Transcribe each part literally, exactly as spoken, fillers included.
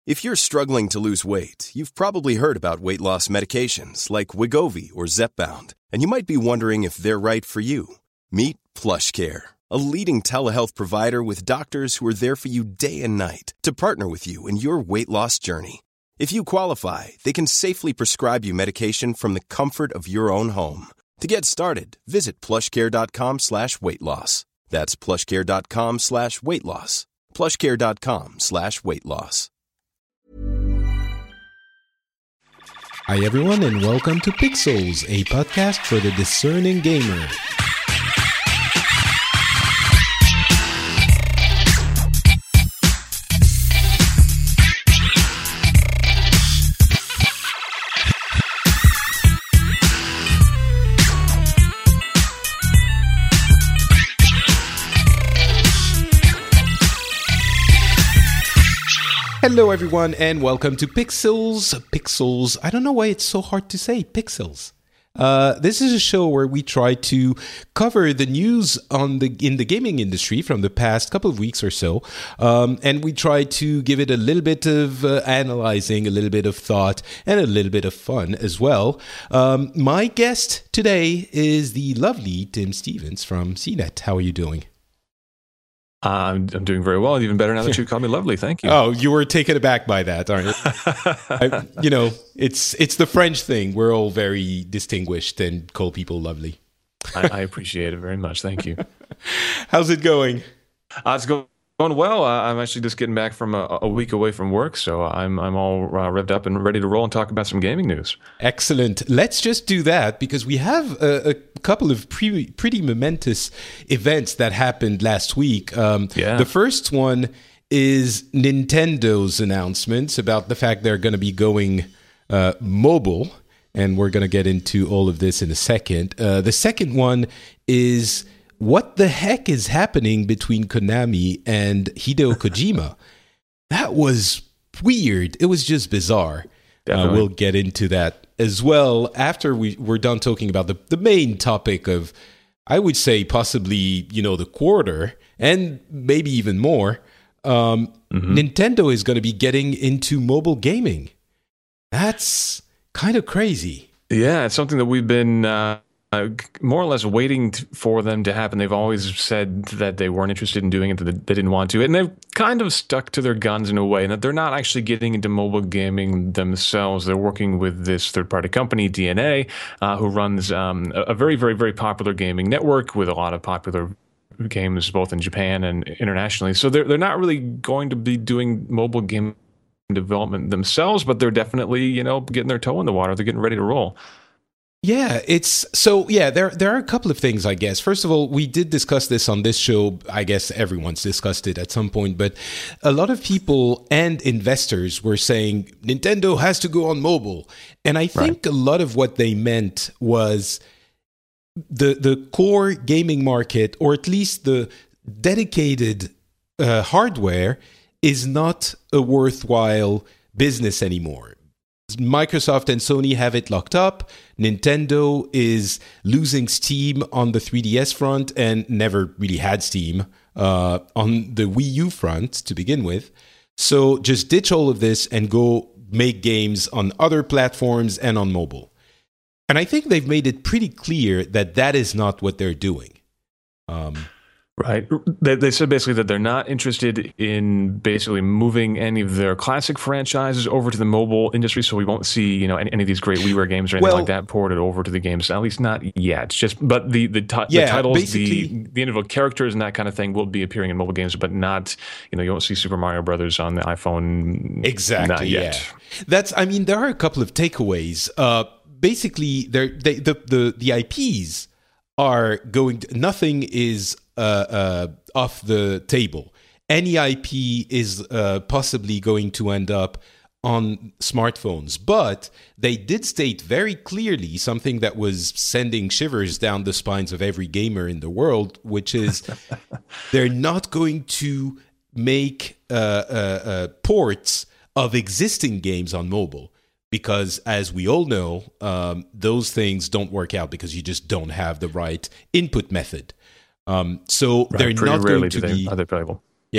If you're struggling to lose weight, you've probably heard about weight loss medications like Wegovy or Zepbound, and you might be wondering if they're right for you. Meet PlushCare, a leading telehealth provider with doctors who are there for you day and night to partner with you in your weight loss journey. If you qualify, they can safely prescribe you medication from the comfort of your own home. To get started, visit plushcare.com slash weight loss. That's plushcare.com slash weight loss. plushcare.com slash weight loss. Hi everyone and welcome to Pixels, a podcast for the discerning gamer. Hello everyone and welcome to Pixels. Pixels, I don't know why it's so hard to say, Pixels. Uh, this is a show where we try to cover the news on the in the gaming industry from the past couple of weeks or so, um, and we try to give it a little bit of uh, analyzing, a little bit of thought, and a little bit of fun as well. Um, my guest today is the lovely Tim Stevens from C net. How are you doing? I'm, I'm doing very well. Even better now that you call me lovely. Thank you. Oh, you were taken aback by that, aren't you? I, you know, it's it's the French thing. We're all very distinguished and call people lovely. I, I appreciate it very much. Thank you. How's it going? Uh, it's going well. Uh, I'm actually just getting back from a, a week away from work, so I'm I'm all uh, revved up and ready to roll and talk about some gaming news. Excellent. Let's just do that because we have a, a couple of pre- pretty momentous events that happened last week. Um, yeah. The first one is Nintendo's announcements about the fact they're going to be going uh, mobile, and we're going to get into all of this in a second. Uh, the second one is what the heck is happening between Konami and Hideo Kojima. That was weird. It was just bizarre. Uh, we'll get into that as well after we, we're done talking about the, the main topic of, I would say, possibly, you know, the quarter and maybe even more. Um, mm-hmm. Nintendo is going to be getting into mobile gaming. That's kind of crazy. Yeah, it's something that we've been uh, uh, more or less waiting t- for them to happen. They've always said that they weren't interested in doing it, that they didn't want to. And they've kind of stuck to their guns in a way, and that they're not actually getting into mobile gaming themselves. They're working with this third-party company, D N A, uh, who runs um, a very, very, very popular gaming network with a lot of popular games both in Japan and internationally. So they're, they're not really going to be doing mobile game development themselves, but they're definitely, you know, getting their toe in the water. They're getting ready to roll. Yeah, it's so yeah, there there are a couple of things, I guess. First of all, we did discuss this on this show. I guess everyone's discussed it at some point, but a lot of people and investors were saying Nintendo has to go on mobile. And I think right. a lot of what they meant was the the core gaming market, or at least the dedicated uh, hardware, is not a worthwhile business anymore. Microsoft and Sony have it locked up. Nintendo is losing steam on the three D S front and never really had steam uh, on the Wii U front to begin with. So just ditch all of this and go make games on other platforms and on mobile. And I think they've made it pretty clear that that is not what they're doing. Um, Right. They, they said basically that they're not interested in basically moving any of their classic franchises over to the mobile industry, so we won't see, you know, any, any of these great WiiWare games or anything well, like that ported over to the games. At least not yet. It's just, but the the, t- yeah, the titles, the the individual characters and that kind of thing will be appearing in mobile games, but not, you know, you won't see Super Mario Brothers on the iPhone. Exactly. Not yet. Yeah. That's. I mean, there are a couple of takeaways. Uh, basically, they the the the I Ps are going. To, nothing is. Uh, uh, off the table. Any I P is uh, possibly going to end up on smartphones, but they did state very clearly something that was sending shivers down the spines of every gamer in the world, which is they're not going to make uh, uh, uh, ports of existing games on mobile. Because, as we all know, um, those things don't work out because you just don't have the right input method. Um, so right, they're not going to they, be. Are they playable? Yeah,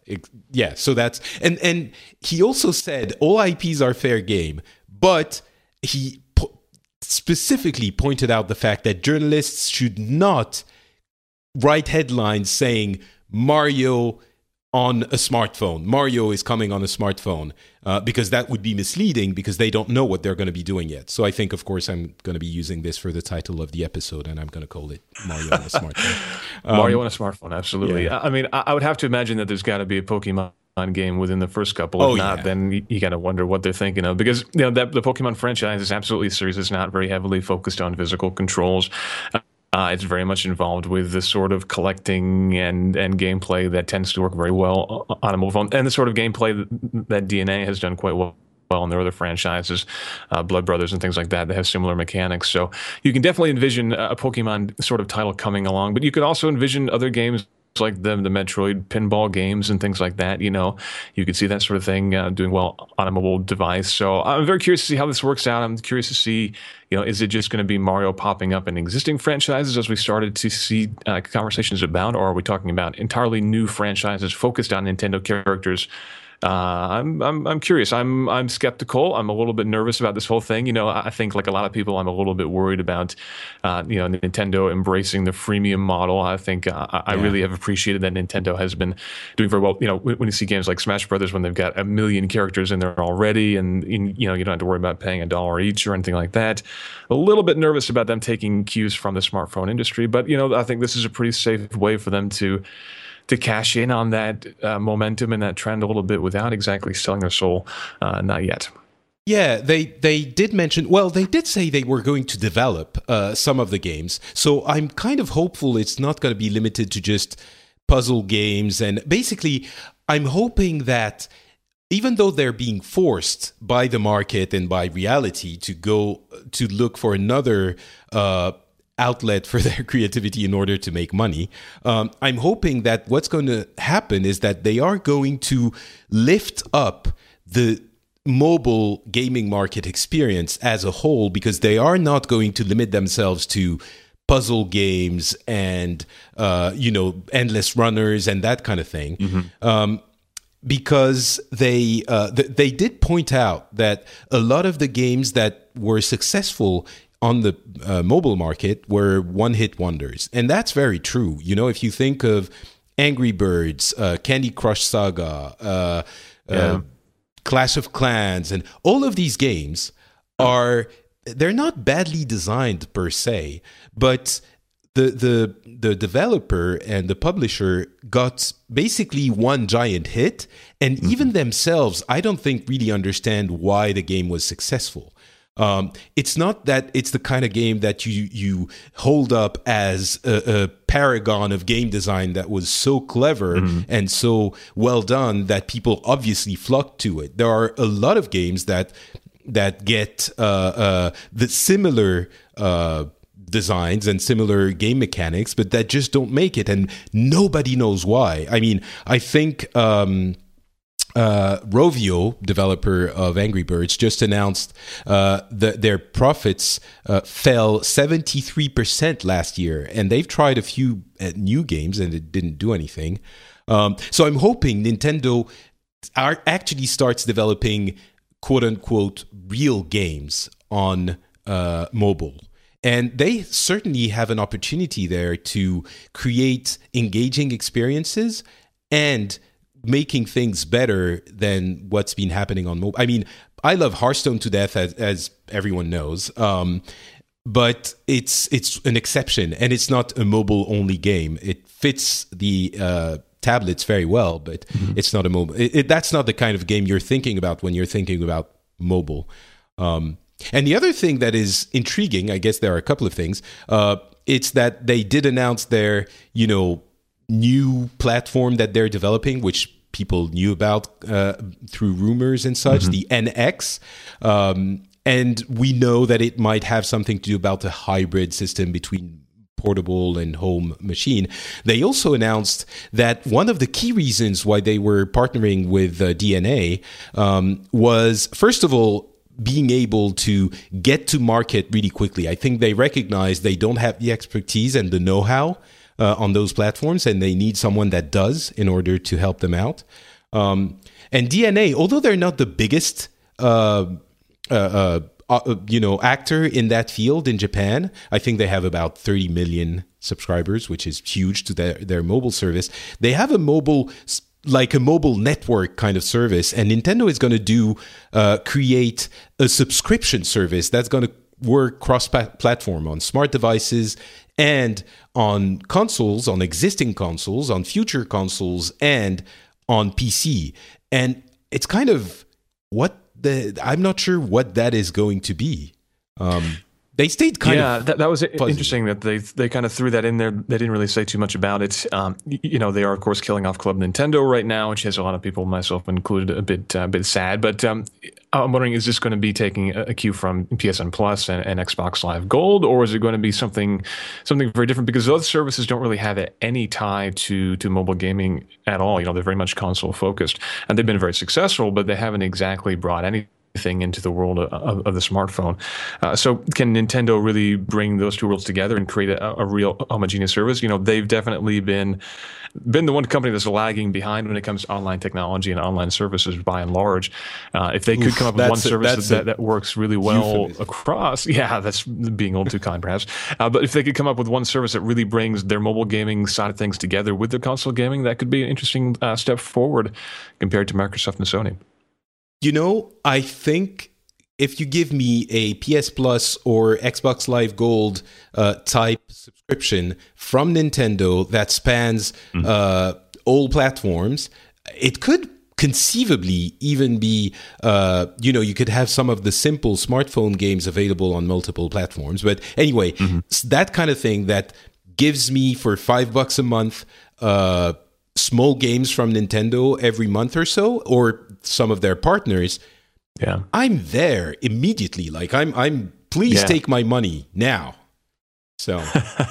yeah. So that's and and he also said all I Ps are fair game, but he po- specifically pointed out the fact that journalists should not write headlines saying Mario on a smartphone. Mario is coming on a smartphone, uh, because that would be misleading because they don't know what they're going to be doing yet. So I think, of course, I'm going to be using this for the title of the episode, and I'm going to call it Mario on a smartphone. Um, Mario on a smartphone, absolutely. Yeah. I mean, I would have to imagine that there's got to be a Pokemon game within the first couple. If oh, not, yeah. then you, you got to wonder what they're thinking of, because you know that the Pokemon franchise is absolutely serious. It's not very heavily focused on physical controls. Uh, it's very much involved with the sort of collecting and, and gameplay that tends to work very well on a mobile phone, and the sort of gameplay that, that D N A has done quite well well in their other franchises, uh, Blood Brothers and things like that. They have similar mechanics. So you can definitely envision a Pokemon sort of title coming along, but you could also envision other games like the, the Metroid pinball games and things like that. You know, you could see that sort of thing uh, doing well on a mobile device. So I'm very curious to see how this works out. I'm curious to see, you know, is it just going to be Mario popping up in existing franchises as we started to see uh, conversations about, or are we talking about entirely new franchises focused on Nintendo characters? Uh, I'm I'm I'm curious. I'm I'm skeptical. I'm a little bit nervous about this whole thing. You know, I think like a lot of people, I'm a little bit worried about, uh, you know, Nintendo embracing the freemium model. I think uh, I yeah. really have appreciated that Nintendo has been doing very well. You know, when, when you see games like Smash Brothers, when they've got a million characters in there already, and in, you know, you don't have to worry about paying a dollar each or anything like that. A little bit nervous about them taking cues from the smartphone industry, but you know, I think this is a pretty safe way for them to. to cash in on that uh, momentum and that trend a little bit without exactly selling their soul. Uh, not yet. Yeah, they, they did mention, well, they did say they were going to develop uh, some of the games. So I'm kind of hopeful it's not going to be limited to just puzzle games. And basically, I'm hoping that even though they're being forced by the market and by reality to go to look for another uh outlet for their creativity in order to make money. Um, I'm hoping that what's going to happen is that they are going to lift up the mobile gaming market experience as a whole, because they are not going to limit themselves to puzzle games and, uh, you know, endless runners and that kind of thing. Mm-hmm. Um, because they uh, th- they did point out that a lot of the games that were successful on the uh, mobile market were one-hit wonders. And that's very true. You know, if you think of Angry Birds, uh, Candy Crush Saga, uh, yeah. uh, Clash of Clans, and all of these games are, they're not badly designed per se, but the the the developer and the publisher got basically one giant hit, and mm-hmm. even themselves, I don't think really understand why the game was successful. Um, it's not that it's the kind of game that you you hold up as a, a paragon of game design that was so clever mm-hmm. and so well done that people obviously flocked to it. There are a lot of games that that get uh, uh, the similar uh, designs and similar game mechanics, but that just don't make it, and nobody knows why. I mean, I think. Um, Uh, Rovio, developer of Angry Birds, just announced uh, that their profits uh, fell seventy-three percent last year, and they've tried a few uh, new games and it didn't do anything. Um, so I'm hoping Nintendo are, actually starts developing quote-unquote real games on uh, mobile. And they certainly have an opportunity there to create engaging experiences and making things better than what's been happening on mobile. I mean, I love Hearthstone to death, as, as everyone knows, um, but it's it's an exception, and it's not a mobile-only game. It fits the uh, tablets very well, but mm-hmm. it's not a mobile. It, it, that's not the kind of game you're thinking about when you're thinking about mobile. Um, and the other thing that is intriguing, I guess there are a couple of things. Uh, it's that they did announce their, you know, new platform that they're developing, which people knew about uh, through rumors and such, mm-hmm. the N X. Um, and we know that it might have something to do about the hybrid system between portable and home machine. They also announced that one of the key reasons why they were partnering with uh, D N A um, was, first of all, being able to get to market really quickly. I think they recognize they don't have the expertise and the know-how uh, on those platforms, and they need someone that does in order to help them out. Um, and D N A, although they're not the biggest, uh, uh, uh, uh, you know, actor in that field in Japan, I think they have about thirty million subscribers, which is huge to their, their mobile service. They have a mobile, like a mobile network kind of service, and Nintendo is going to do uh, create a subscription service that's going to work cross-platform on smart devices and on consoles, on existing consoles, on future consoles, and on P C. And it's kind of what the I'm not sure what that is going to be. Um, they stayed kind yeah, of that, that was fuzzy. Interesting that they they kind of threw that in there. They didn't really say too much about it. Um, you know, they are of course killing off Club Nintendo right now, which has a lot of people, myself included, a bit uh, a bit sad. But um, I'm wondering, is this going to be taking a, a cue from P S N Plus and, and Xbox Live Gold, or is it going to be something something very different? Because those services don't really have any tie to to mobile gaming at all. You know, they're very much console focused, and they've been very successful, but they haven't exactly brought any thing into the world of, of, of the smartphone. Uh, so can Nintendo really bring those two worlds together and create a, a real homogeneous service? You know, they've definitely been been the one company that's lagging behind when it comes to online technology and online services by and large. Uh, if they could Oof, come up with one a- service that, that works really well euphemism. across, yeah, that's being a little too kind perhaps. Uh, but if they could come up with one service that really brings their mobile gaming side of things together with their console gaming, that could be an interesting uh, step forward compared to Microsoft and Sony. You know, I think if you give me a P S Plus or Xbox Live Gold uh, type subscription from Nintendo that spans mm-hmm. uh, all platforms, it could conceivably even be, uh, you know, you could have some of the simple smartphone games available on multiple platforms. But anyway, mm-hmm. that kind of thing that gives me for five bucks a month, uh, small games from Nintendo every month or so, or some of their partners, yeah, I'm there immediately. Like I'm, I'm. Please yeah. take my money now. So,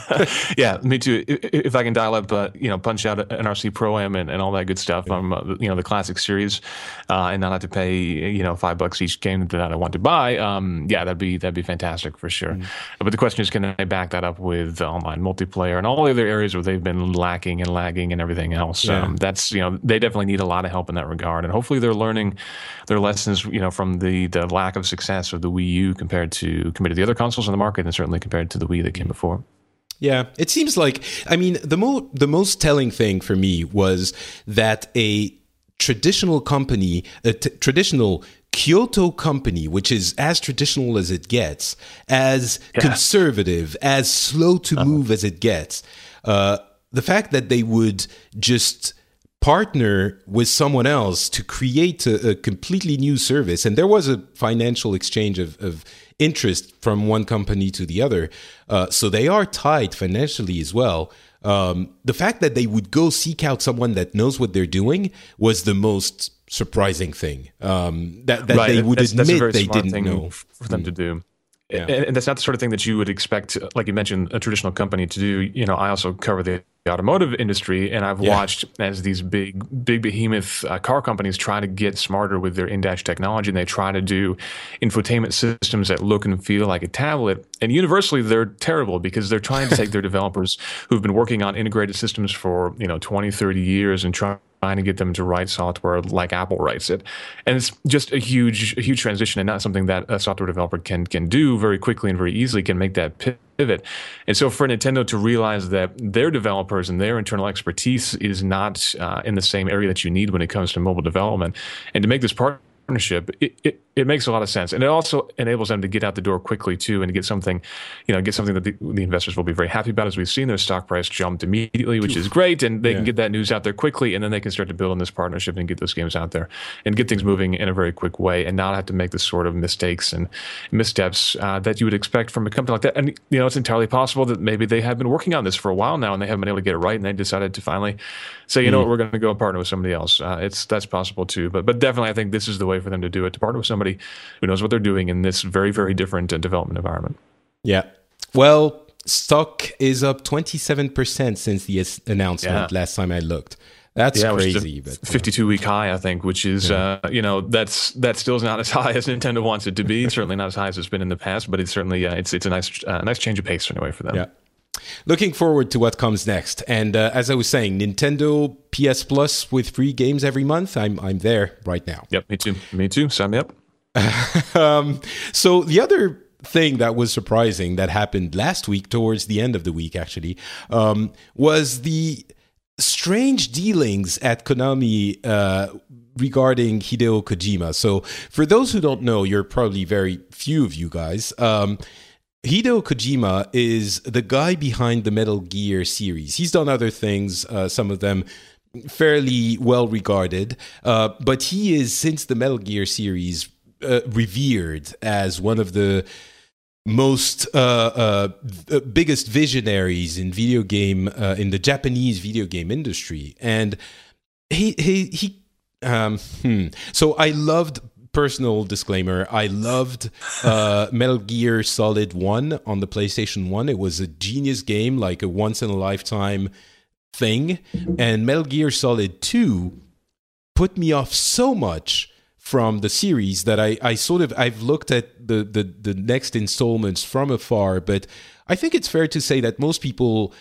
yeah, me too. If I can dial up, uh, you know, punch out an R C Pro-Am and, and all that good stuff on, uh, you know, the classic series, uh, and not have to pay, you know, five bucks each game that I want to buy. Um, yeah, that'd be that'd be fantastic for sure. Mm. But the question is, can I back that up with online multiplayer and all the other areas where they've been lacking and lagging and everything else? Yeah. Um, that's you know, they definitely need a lot of help in that regard, and hopefully they're learning their lessons, you know, from the the lack of success of the Wii U compared to compared to the other consoles in the market, and certainly compared to the Wii that came before. For. Yeah, it seems like, I mean, the mo- the most telling thing for me was that a traditional company, a t- traditional Kyoto company, which is as traditional as it gets, as yeah. conservative, as slow to uh-huh. move as it gets, uh, the fact that they would just partner with someone else to create a, a completely new service, and there was a financial exchange of, of interest from one company to the other, uh, so they are tied financially as well. Um, the fact that they would go seek out someone that knows what they're doing was the most surprising thing. Um, that that right. they would that's, admit that's a very they smart didn't thing know for them to do. Yeah. And, and that's not the sort of thing that you would expect, like you mentioned, a traditional company to do. You know, I also cover the automotive industry, and I've yeah. watched as these big, big behemoth uh, car companies try to get smarter with their in-dash technology, and they try to do infotainment systems that look and feel like a tablet. And universally, they're terrible because they're trying to take their developers who've been working on integrated systems for, you know, twenty, thirty years and try trying to get them to write software like Apple writes it. And it's just a huge, a huge transition, and not something that a software developer can can do very quickly and very easily, can make that pivot. And so for Nintendo to realize that their developers and their internal expertise is not uh, in the same area that you need when it comes to mobile development, and to make this part partnership, it, it, it makes a lot of sense. And it also enables them to get out the door quickly too, and to get something, you know, get something that the, the investors will be very happy about. As we've seen, their stock price jumped immediately, which is great. And they yeah. can get that news out there quickly, and then they can start to build on this partnership and get those games out there and get things moving in a very quick way, and not have to make the sort of mistakes and missteps uh, that you would expect from a company like that. And, you know, it's entirely possible that maybe they have been working on this for a while now and they haven't been able to get it right, and they decided to finally say, you mm. know what, we're going to go and partner with somebody else. Uh, it's that's possible too. But but definitely, I think this is the way for them to do it, to partner with somebody who knows what they're doing in this very, very different uh, development environment. Yeah. Well, stock is up twenty-seven percent since the announcement yeah. last time I looked. That's yeah, crazy. But fifty-two week high, I think, which is, yeah. uh, you know, that's that still is not as high as Nintendo wants it to be. Certainly not as high as it's been in the past, but it's certainly uh, it's it's a nice uh, nice change of pace anyway for them. Yeah. looking forward to what comes next. And uh, as I was saying, Nintendo P S Plus with free games every month. I'm I'm there right now. Yep, me too. Me too. Sign me up. um, so the other thing that was surprising that happened last week, towards the end of the week, actually, um, was the strange dealings at Konami uh, regarding Hideo Kojima. So for those who don't know, you're probably very few of you guys. Um, Hideo Kojima is the guy behind the Metal Gear series. He's done other things, uh, some of them fairly well regarded, uh, but he is, since the Metal Gear series, uh, revered as one of the most uh, uh, biggest visionaries in video game uh, in the Japanese video game industry. And he he he um, hmm. so I loved, personal disclaimer, I loved uh, Metal Gear Solid one on the PlayStation one. It was a genius game, like a once in a lifetime thing. And Metal Gear Solid two put me off so much from the series that I, I sort of, I've looked at the, the, the next installments from afar, but I think it's fair to say that most people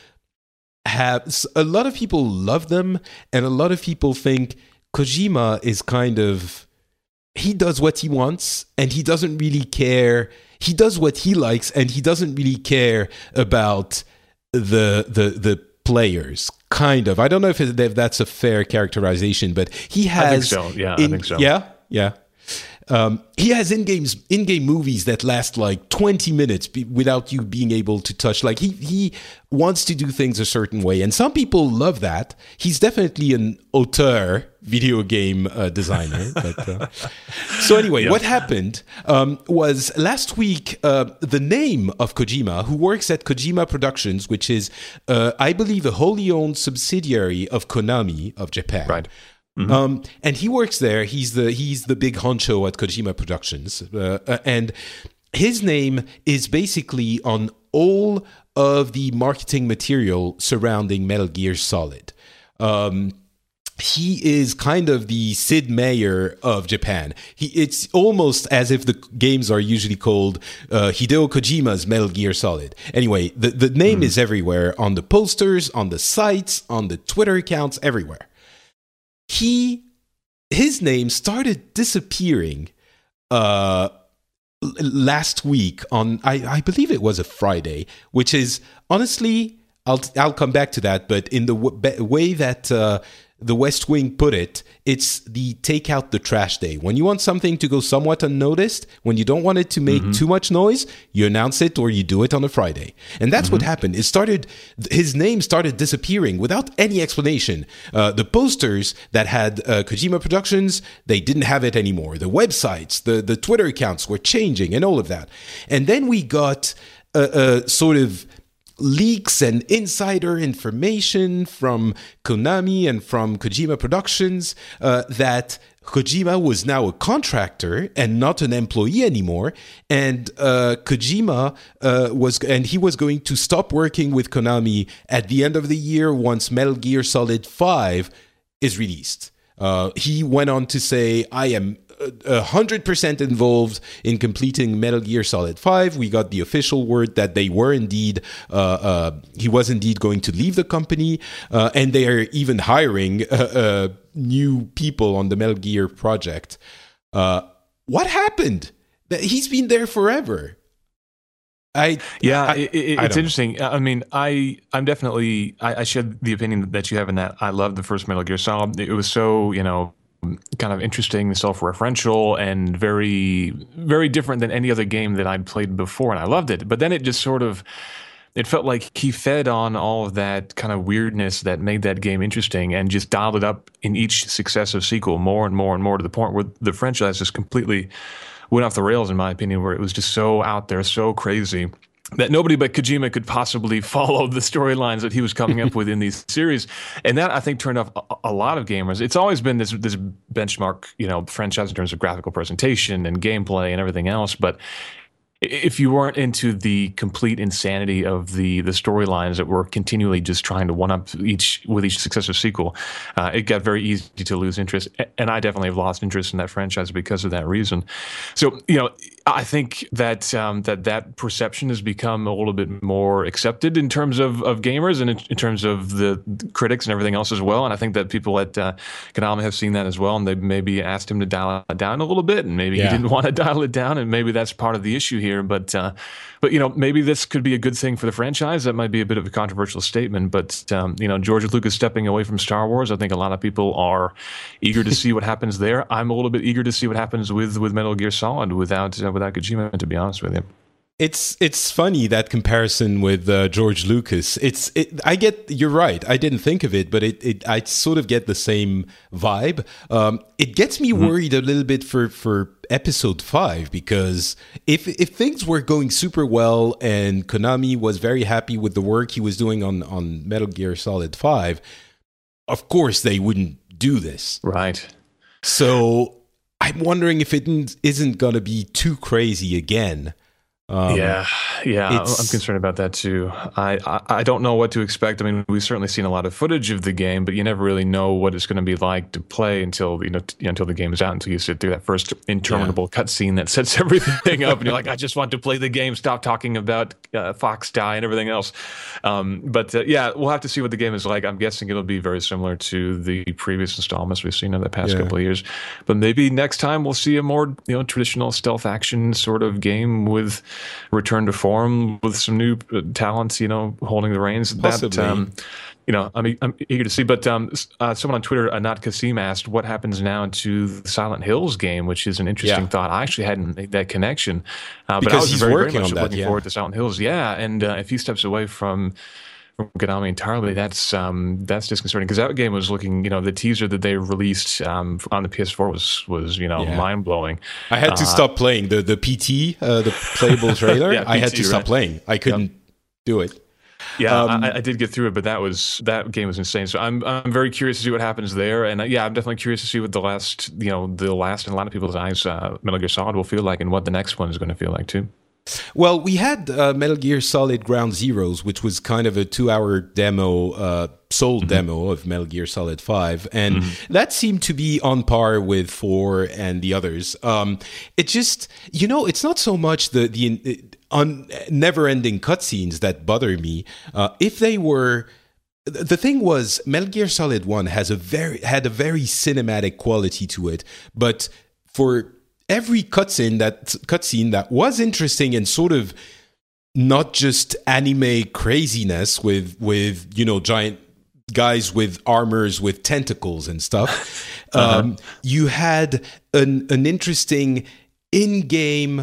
have, a lot of people love them, and a lot of people think Kojima is kind of, he does what he wants, and he doesn't really care. He does what he likes, and he doesn't really care about the the the players. Kind of. I don't know if, it, if that's a fair characterization, but he has. I think so. Yeah, in, I think so. Yeah, yeah. Um, he has in-game in-game movies that last like twenty minutes be, without you being able to touch. Like he he wants to do things a certain way, and some people love that. He's definitely an auteur video game uh, designer. but, uh, so anyway, yeah. What happened um, was last week, uh, the name of Kojima, who works at Kojima Productions, which is, uh, I believe, a wholly owned subsidiary of Konami of Japan. Right. Mm-hmm. Um, and he works there. He's the he's the big honcho at Kojima Productions, uh, uh, and his name is basically on all of the marketing material surrounding Metal Gear Solid. Um, he is kind of the Sid Meier of Japan. He, it's almost as if the games are usually called uh, Hideo Kojima's Metal Gear Solid. Anyway, the, the name mm. is everywhere, on the posters, on the sites, on the Twitter accounts, everywhere. He, his name started disappearing uh, last week on, I, I believe it was a Friday, which is, honestly, I'll I'll come back to that, but in the w- way that uh, the West Wing put it, it's the take out the trash day. When you want something to go somewhat unnoticed, when you don't want it to make mm-hmm. too much noise, you announce it or you do it on a Friday. And that's mm-hmm. what happened. It started, his name started disappearing without any explanation. Uh, the posters that had uh, Kojima Productions, they didn't have it anymore. The websites, the, the Twitter accounts were changing and all of that. And then we got a, a sort of leaks and insider information from Konami and from Kojima Productions uh, that Kojima was now a contractor and not an employee anymore, and uh, Kojima uh, was and he was going to stop working with Konami at the end of the year once Metal Gear Solid five is released. Uh, he went on to say, "I am one hundred percent involved in completing Metal Gear Solid five. We got the official word that they were indeed, uh, uh, he was indeed going to leave the company, uh, and they are even hiring uh, uh, new people on the Metal Gear project. Uh, what happened? He's been there forever. I yeah, I, it, it, I it's interesting. I mean, I I'm definitely I, I share the opinion that you have in that. I love the first Metal Gear Solid. It was so, you know, kind of interesting, self-referential, and very, very different than any other game that I'd played before, and I loved it. But then it just sort of, it felt like he fed on all of that kind of weirdness that made that game interesting and just dialed it up in each successive sequel more and more and more, to the point where the franchise just completely went off the rails, in my opinion, where it was just so out there, so crazy, that nobody but Kojima could possibly follow the storylines that he was coming up with in these series. And that, I think, turned off a, a lot of gamers. It's always been this this benchmark, you know, franchise in terms of graphical presentation and gameplay and everything else. But if you weren't into the complete insanity of the the storylines that were continually just trying to one up each with each successive sequel, uh, it got very easy to lose interest. And I definitely have lost interest in that franchise because of that reason. So, you know, I think that um, that that perception has become a little bit more accepted in terms of, of gamers and in, in terms of the critics and everything else as well. And I think that people at uh, Konami have seen that as well, and they maybe asked him to dial it down a little bit, and maybe yeah. he didn't want to dial it down, and maybe that's part of the issue here. But uh, but you know, maybe this could be a good thing for the franchise. That might be a bit of a controversial statement, but um, you know, George Lucas stepping away from Star Wars, I think a lot of people are eager to see what happens there. I'm a little bit eager to see what happens with with Metal Gear Solid without uh, without Kojima, to be honest with you. It's it's funny, that comparison with uh, George Lucas. It's it, I get you're right. I didn't think of it, but it, it I sort of get the same vibe. Um, it gets me mm-hmm. worried a little bit for, for episode five, because if if things were going super well and Konami was very happy with the work he was doing on on Metal Gear Solid five, of course they wouldn't do this, right? So I'm wondering if it isn't going to be too crazy again. Um, yeah, yeah, I'm concerned about that too. I, I I don't know what to expect. I mean, we've certainly seen a lot of footage of the game, but you never really know what it's going to be like to play until you know t- until the game is out. Until you sit through that first interminable yeah. cutscene that sets everything up, and you're like, I just want to play the game. Stop talking about uh, Fox Die and everything else. Um, but uh, yeah, we'll have to see what the game is like. I'm guessing it'll be very similar to the previous installments we've seen in the past yeah. couple of years. But maybe next time we'll see a more you know traditional stealth action sort of game with return to form with some new talents, you know, holding the reins. Possibly. That, um, you know, I'm, I'm eager to see. But um, uh, someone on Twitter, Anat Kasim, asked, what happens now to the Silent Hills game, which is an interesting yeah. thought. I actually hadn't made that connection. Uh, but I was he's very, working very much on that, looking yeah. forward to Silent Hills. Yeah, and uh, if he steps away from from Konami entirely, that's um, that's disconcerting, because that game was looking, you know, the teaser that they released um, on the P S four was was you know yeah. mind blowing. I had to uh, stop playing the the P T, uh, the playable trailer. yeah, P T, I had to stop right. playing. I couldn't yep. do it. Yeah, um, I, I did get through it, but that was that game was insane. So I'm I'm very curious to see what happens there, and uh, yeah, I'm definitely curious to see what the last you know the last in a lot of people's eyes uh, Metal Gear Solid will feel like, and what the next one is going to feel like too. Well, we had uh, Metal Gear Solid Ground Zeroes, which was kind of a two-hour demo, uh, sold mm-hmm. demo of Metal Gear Solid five, and mm-hmm. that seemed to be on par with four and the others. Um, it just, you know, it's not so much the the un, never-ending cutscenes that bother me. Uh, if they were... The thing was, Metal Gear Solid one has a very had a very cinematic quality to it, but for every cutscene that cutscene that was interesting and sort of not just anime craziness with with you know giant guys with armors with tentacles and stuff, uh-huh. um, you had an an interesting in-game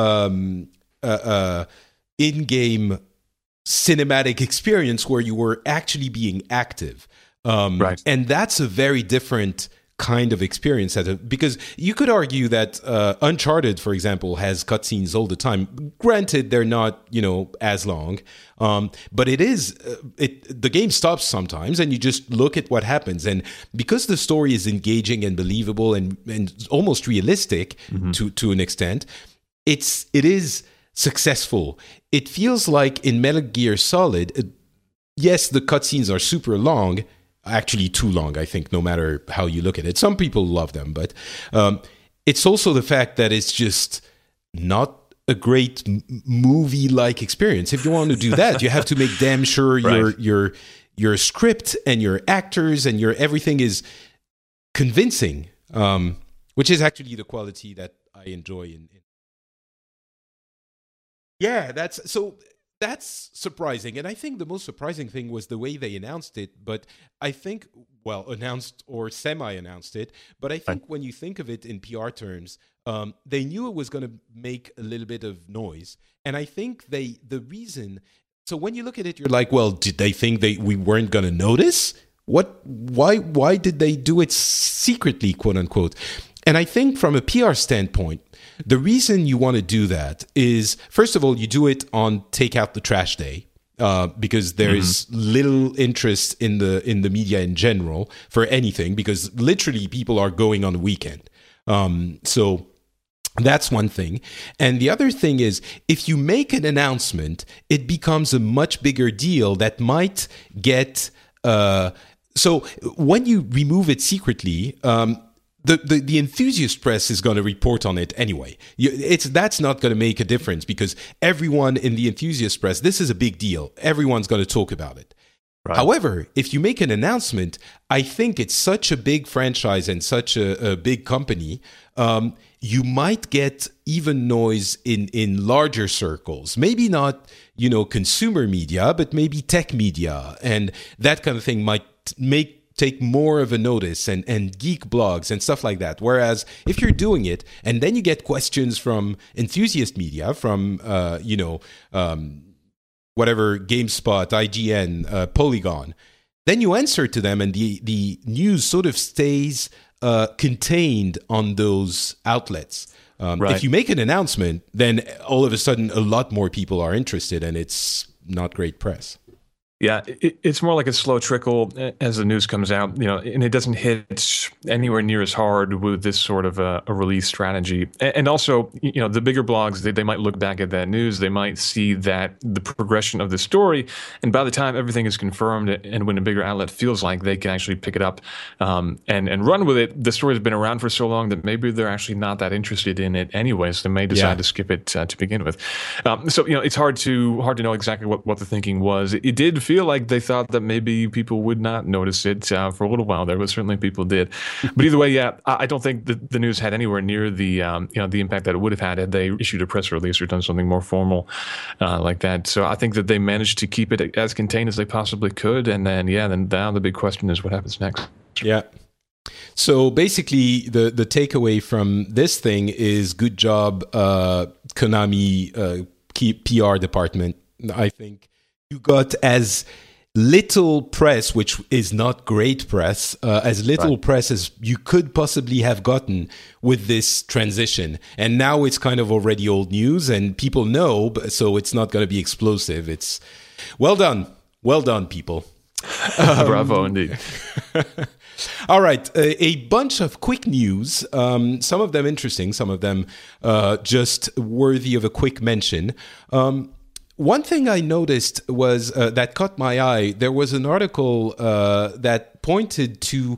um, uh, uh, in-game cinematic experience where you were actually being active, um, right? And that's a very different kind of experience at a, because you could argue that uh, Uncharted, for example, has cutscenes all the time. Granted, they're not, you know, as long, um, but it is uh, it. The game stops sometimes, and you just look at what happens. And because the story is engaging and believable and, and almost realistic mm-hmm. to to an extent, it's it is successful. It feels like in Metal Gear Solid, uh, yes, the cutscenes are super long. Actually too long, I think, no matter how you look at it. Some people love them, but um, it's also the fact that it's just not a great m- movie-like experience. If you want to do that, you have to make damn sure right. your your your script and your actors and your everything is convincing, um, which is actually the quality that I enjoy. In, in yeah, that's so. That's surprising. And I think the most surprising thing was the way they announced it. But I think, well, announced or semi-announced it. But I think when you think of it in P R terms, um, they knew it was going to make a little bit of noise. And I think they, the reason, so when you look at it, you're like, well, did they think they we weren't going to notice? What, why, why did they do it secretly, quote unquote? And I think from a P R standpoint, the reason you want to do that is, first of all, you do it on Take Out the Trash Day, uh, because there's mm-hmm. little interest in the in the media in general for anything, because literally people are going on the weekend. Um, so That's one thing. And the other thing is, if you make an announcement, it becomes a much bigger deal that might get... Uh, so when you remove it secretly... Um, The, the the enthusiast press is going to report on it anyway. You, it's that's not going to make a difference because everyone in the enthusiast press, this is a big deal. Everyone's going to talk about it. Right. However, if you make an announcement, I think it's such a big franchise and such a, a big company, um, you might get even noise in, in larger circles. Maybe not, you know, consumer media, but maybe tech media and that kind of thing might make take more of a notice and, and geek blogs and stuff like that. Whereas if you're doing it and then you get questions from enthusiast media, from, uh, you know, um, whatever, GameSpot, I G N, uh, Polygon, then you answer to them and the, the news sort of stays uh, contained on those outlets. Um, right. If you make an announcement, then all of a sudden a lot more people are interested and it's not great press. Yeah, it, it's more like a slow trickle as the news comes out, you know, and it doesn't hit anywhere near as hard with this sort of a, a release strategy. And also, you know, the bigger blogs, they, they might look back at that news, they might see that the progression of the story, and by the time everything is confirmed and when a bigger outlet feels like they can actually pick it up um, and, and run with it, the story's been around for so long that maybe they're actually not that interested in it anyway, so they may decide yeah. to skip it uh, to begin with. Um, so, you know, it's hard to hard to know exactly what, what the thinking was. It, it did feel feel like they thought that maybe people would not notice it uh, for a little while there, but certainly people did. But either way, yeah, I don't think the, the news had anywhere near the um, you know the impact that it would have had had they issued a press release or done something more formal uh, like that. So I think that they managed to keep it as contained as they possibly could. And then, yeah, then now the big question is what happens next. Yeah. So basically, the, the takeaway from this thing is good job, uh, Konami uh, P R department. I think you got as little press, which is not great press, uh, as little right. press as you could possibly have gotten with this transition. And now it's kind of already old news and people know, but, so it's not going to be explosive. It's well done. Well done, people. Um, Bravo, indeed. All right, a, a bunch of quick news, um, some of them interesting, some of them uh, just worthy of a quick mention. Um, one thing I noticed was uh, that caught my eye. There was an article uh, that pointed to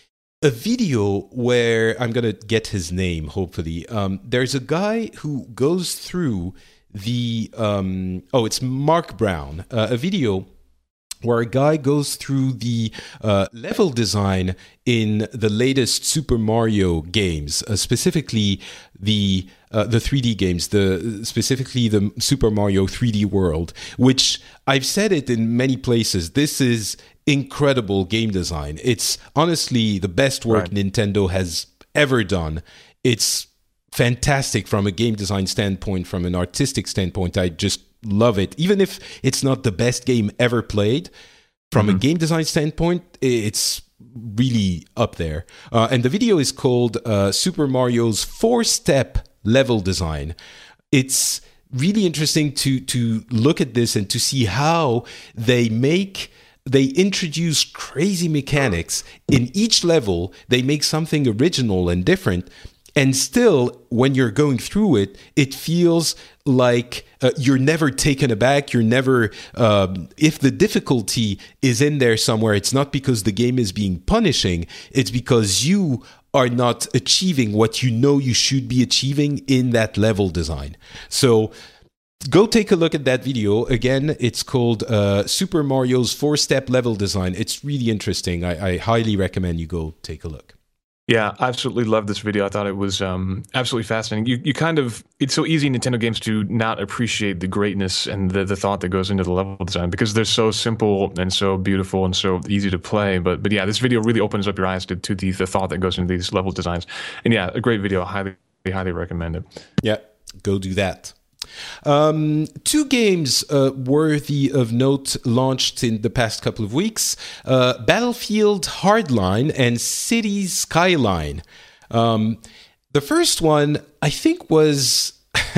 a video where, I'm going to get his name, hopefully. Um, there's a guy who goes through the, um, oh, it's Mark Brown, uh, a video where a guy goes through the uh, level design in the latest Super Mario games, uh, specifically the uh, the three D games, the specifically the Super Mario three D World, which I've said it in many places. This is incredible game design. It's honestly the best work right. Nintendo has ever done. It's fantastic from a game design standpoint, from an artistic standpoint. I just love it. Even if it's not the best game ever played, from mm-hmm. a game design standpoint, it's really up there. Uh, and the video is called uh, Super Mario's four-step level design. It's really interesting to to look at this and to see how they make... They introduce crazy mechanics. In each level, they make something original and different. And still, when you're going through it, it feels like uh, you're never taken aback. You're never, um, if the difficulty is in there somewhere, it's not because the game is being punishing. It's because you are not achieving what you know you should be achieving in that level design. So go take a look at that video. Again, it's called uh, Super Mario's four-step level design. It's really interesting. I, I highly recommend you go take a look. Yeah, I absolutely loved this video. I thought it was um, absolutely fascinating. You you kind of, it's so easy in Nintendo games to not appreciate the greatness and the, the thought that goes into the level design because they're so simple and so beautiful and so easy to play. But but yeah, this video really opens up your eyes to, to the, the thought that goes into these level designs. And yeah, a great video. I highly, highly recommend it. Yeah, go do that. Um, two games uh, worthy of note launched in the past couple of weeks, uh, Battlefield Hardline and Cities Skyline. Um, the first one, I think, was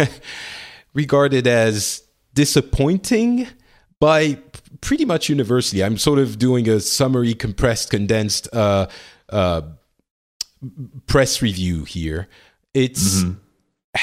regarded as disappointing by pretty much universally. I'm sort of doing a summary, compressed, condensed uh, uh, press review here. It's... Mm-hmm.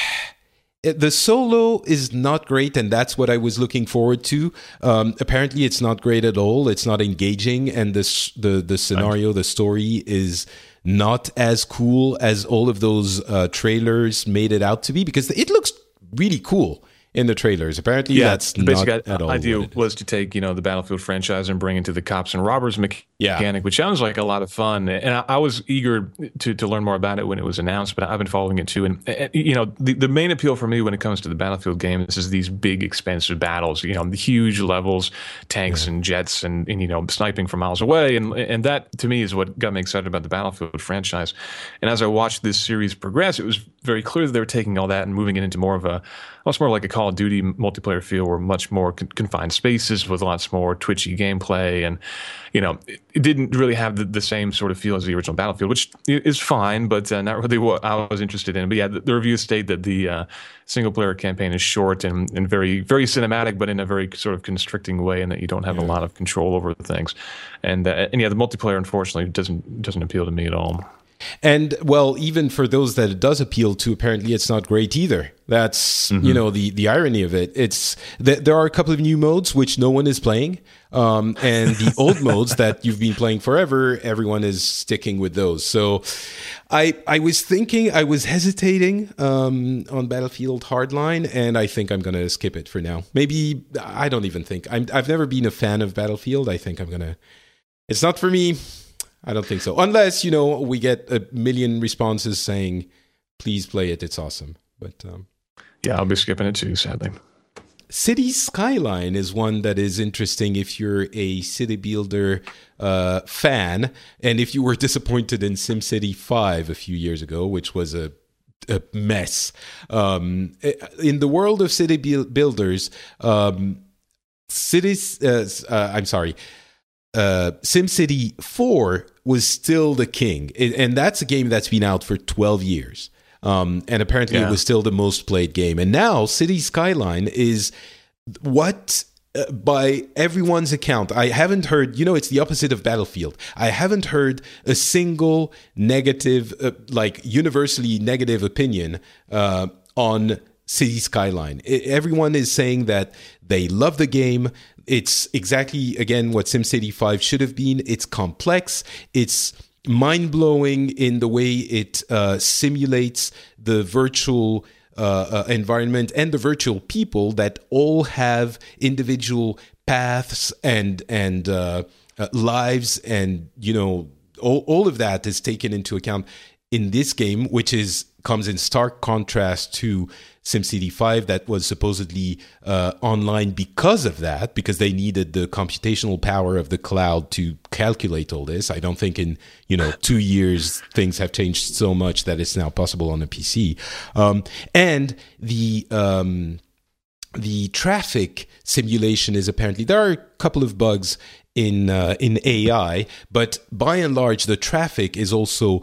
the solo is not great, and that's what I was looking forward to. Um, apparently, it's not great at all. It's not engaging, and this, the the scenario, the story is not as cool as all of those uh, trailers made it out to be, because it looks really cool in the trailers. Apparently, yeah, that's the basic not at all. Idea was to take, you know, the Battlefield franchise and bring it to the cops and robbers mechanic, yeah. which sounds like a lot of fun. And I, I was eager to to learn more about it when it was announced, but I've been following it too. And, and you know, the, the main appeal for me when it comes to the Battlefield games is these big, expensive battles. You know, the huge levels, tanks yeah. and jets, and, and you know, sniping from miles away. And and that to me is what got me excited about the Battlefield franchise. And as I watched this series progress, it was very clear that they were taking all that and moving it into more of a, well, it's more like a Call of Duty multiplayer feel, where much more con- confined spaces with lots more twitchy gameplay. And, you know, it, it didn't really have the, the same sort of feel as the original Battlefield, which is fine, but uh, not really what I was interested in. But yeah, the, the reviews state that the uh, single player campaign is short and, and very, very cinematic, but in a very sort of constricting way, and that you don't have yeah. a lot of control over things. And, uh, and yeah, the multiplayer, unfortunately, doesn't doesn't appeal to me at all. And, well, even for those that it does appeal to, apparently it's not great either. That's, mm-hmm. you know, the, the irony of it. It's th- there are a couple of new modes which no one is playing. Um, and the old modes that you've been playing forever, everyone is sticking with those. So I I was thinking, I was hesitating um, on Battlefield Hardline, and I think I'm going to skip it for now. Maybe, I don't even think. I'm, I've never been a fan of Battlefield. I think I'm going to... It's not for me. I don't think so. Unless, you know, we get a million responses saying, please play it, it's awesome. But um, yeah, I'll be skipping it too, sadly. City Skyline is one that is interesting if you're a city builder uh, fan, and if you were disappointed in SimCity five a few years ago, which was a a mess. Um, in the world of city builders, um, cities, uh, uh, I'm sorry, Uh, SimCity four was still the king, it, and that's a game that's been out for twelve years, um, and apparently yeah. it was still the most played game. And now City Skyline is what, uh, by everyone's account, I haven't heard, you know, it's the opposite of Battlefield. I haven't heard a single negative, uh, like universally negative opinion uh, on City Skyline. It, everyone is saying that they love the game. It's exactly, again, what SimCity five should have been. It's complex. It's mind-blowing in the way it uh, simulates the virtual uh, uh, environment and the virtual people that all have individual paths and and uh, uh, lives, and, you know, all, all of that is taken into account in this game, which is comes in stark contrast to SimCity five, that was supposedly uh, online because of that, because they needed the computational power of the cloud to calculate all this. I don't think in, you know, two years things have changed so much that it's now possible on a P C. Um, and the um, the traffic simulation is apparently, there are a couple of bugs in uh, in A I, but by and large the traffic is also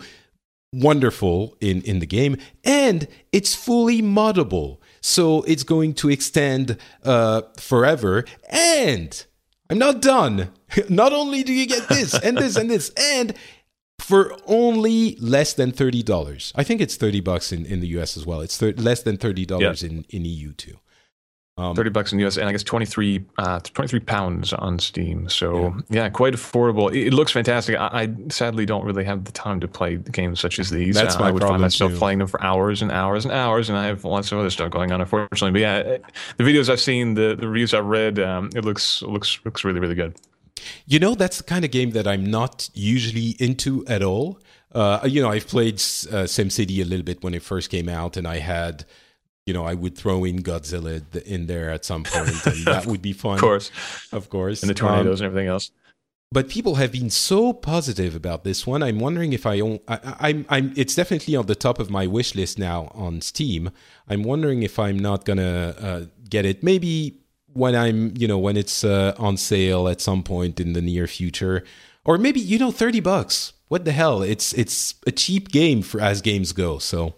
wonderful in, in the game, and it's fully moddable. So it's going to extend uh, forever. And I'm not done. Not only do you get this and this and this, and for only less than thirty dollars. I think it's thirty bucks in, in the U S as well. It's thir- less than thirty dollars yeah. in, in E U too. Um, thirty bucks in the U S, and I guess twenty-three, uh, twenty-three pounds on Steam. So yeah, yeah quite affordable. It, it looks fantastic. I, I sadly don't really have the time to play games such as these. That's uh, my I would problem find myself too. playing them for hours and hours and hours, and I have lots of other stuff going on, unfortunately. But yeah, the videos I've seen, the, the reviews I've read, um, it looks looks looks really really good. You know, that's the kind of game that I'm not usually into at all. Uh, you know, I've played uh, SimCity a little bit when it first came out, and I had. You know, I would throw in Godzilla in there at some point, and that would be fun. Of course. Of course. And the tornadoes um, and everything else. But people have been so positive about this one. I'm wondering if I, own, I I'm I'm it's definitely on the top of my wish list now on Steam. I'm wondering if I'm not going to uh, get it maybe when I'm, you know, when it's uh, on sale at some point in the near future, or maybe, you know, thirty bucks. What the hell? It's it's a cheap game for as games go. So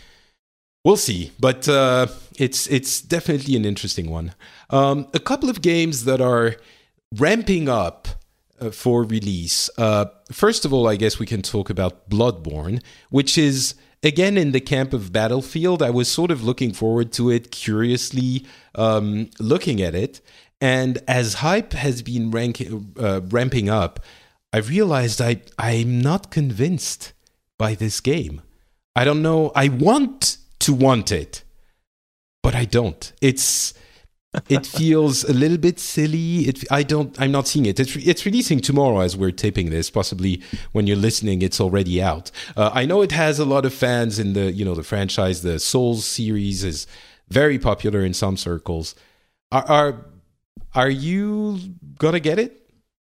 we'll see, but uh, it's it's definitely an interesting one. Um, a couple of games that are ramping up uh, for release. Uh, first of all, I guess we can talk about Bloodborne, which is again, in the camp of Battlefield, I was sort of looking forward to it, curiously um, looking at it. And as hype has been rank, uh, ramping up, I realized I, I'm not convinced by this game. I don't know. I want to want it, but I don't. It's it feels a little bit silly. It I don't. I'm not seeing it. It's it's releasing tomorrow as we're taping this. Possibly when you're listening, it's already out. Uh, I know it has a lot of fans in the you know the franchise. The Souls series is very popular in some circles. Are are, are you gonna get it?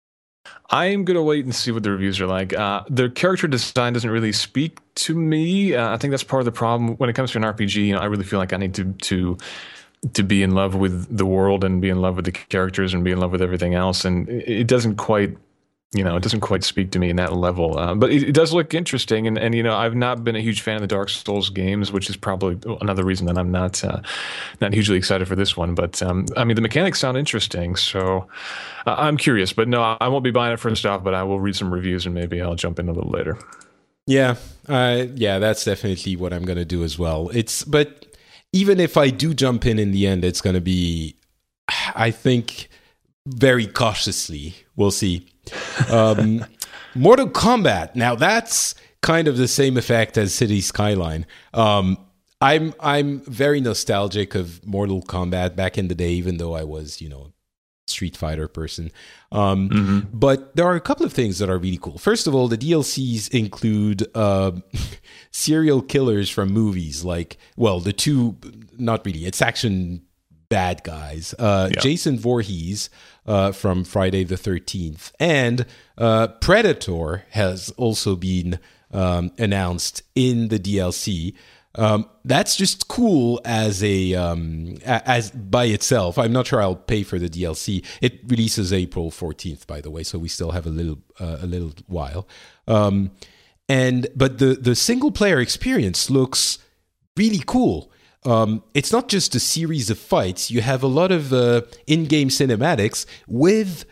I'm going to wait and see what the reviews are like. Uh, the character design doesn't really speak to me. Uh, I think that's part of the problem. When it comes to an R P G, you know, I really feel like I need to to to be in love with the world and be in love with the characters and be in love with everything else. And it, it doesn't quite, you know, it doesn't quite speak to me in that level. Uh, but it, it does look interesting. And, and, you know, I've not been a huge fan of the Dark Souls games, which is probably another reason that I'm not uh, not hugely excited for this one. But, um, I mean, the mechanics sound interesting. So uh, I'm curious. But no, I won't be buying it first off, but I will read some reviews and maybe I'll jump in a little later. Yeah. Uh, yeah, that's definitely what I'm going to do as well. It's, but even if I do jump in in the end, it's going to be, I think, very cautiously. We'll see. Um, Mortal Kombat. Now that's kind of the same effect as City Skyline. Um, I'm I'm very nostalgic of Mortal Kombat back in the day, even though I was, you know, Street Fighter person. Um, mm-hmm. But there are a couple of things that are really cool. First of all, the D L Cs include uh, serial killers from movies, like, well, the two, not really, it's action bad guys. Uh, yeah. Jason Voorhees uh, from Friday the thirteenth, and uh, Predator has also been um, announced in the D L C. Um, that's just cool as a um, as by itself. I'm not sure I'll pay for the D L C. It releases April fourteenth, by the way, so we still have a little uh, a little while. Um, and but the the single player experience looks really cool. Um, it's not just a series of fights. You have a lot of uh, in-game cinematics with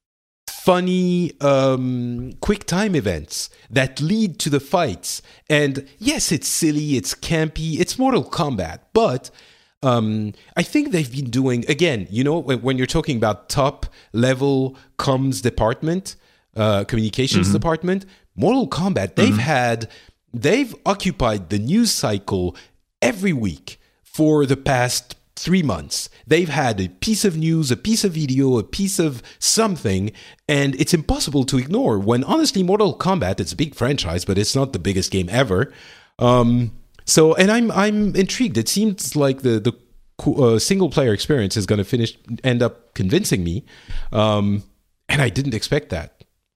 funny um, quick time events that lead to the fights. And yes, it's silly, it's campy, it's Mortal Kombat, but um, I think they've been doing, again, you know, when, when you're talking about top level comms department, uh, communications mm-hmm. department, Mortal Kombat, they've mm-hmm. had, they've occupied the news cycle every week for the past three months. They've had a piece of news, a piece of video, a piece of something, and it's impossible to ignore. When honestly, Mortal Kombat, it's a big franchise, but it's not the biggest game ever. Um, so, and I'm I'm intrigued. It seems like the the uh, single player experience is going to finish end up convincing me, um, and I didn't expect that.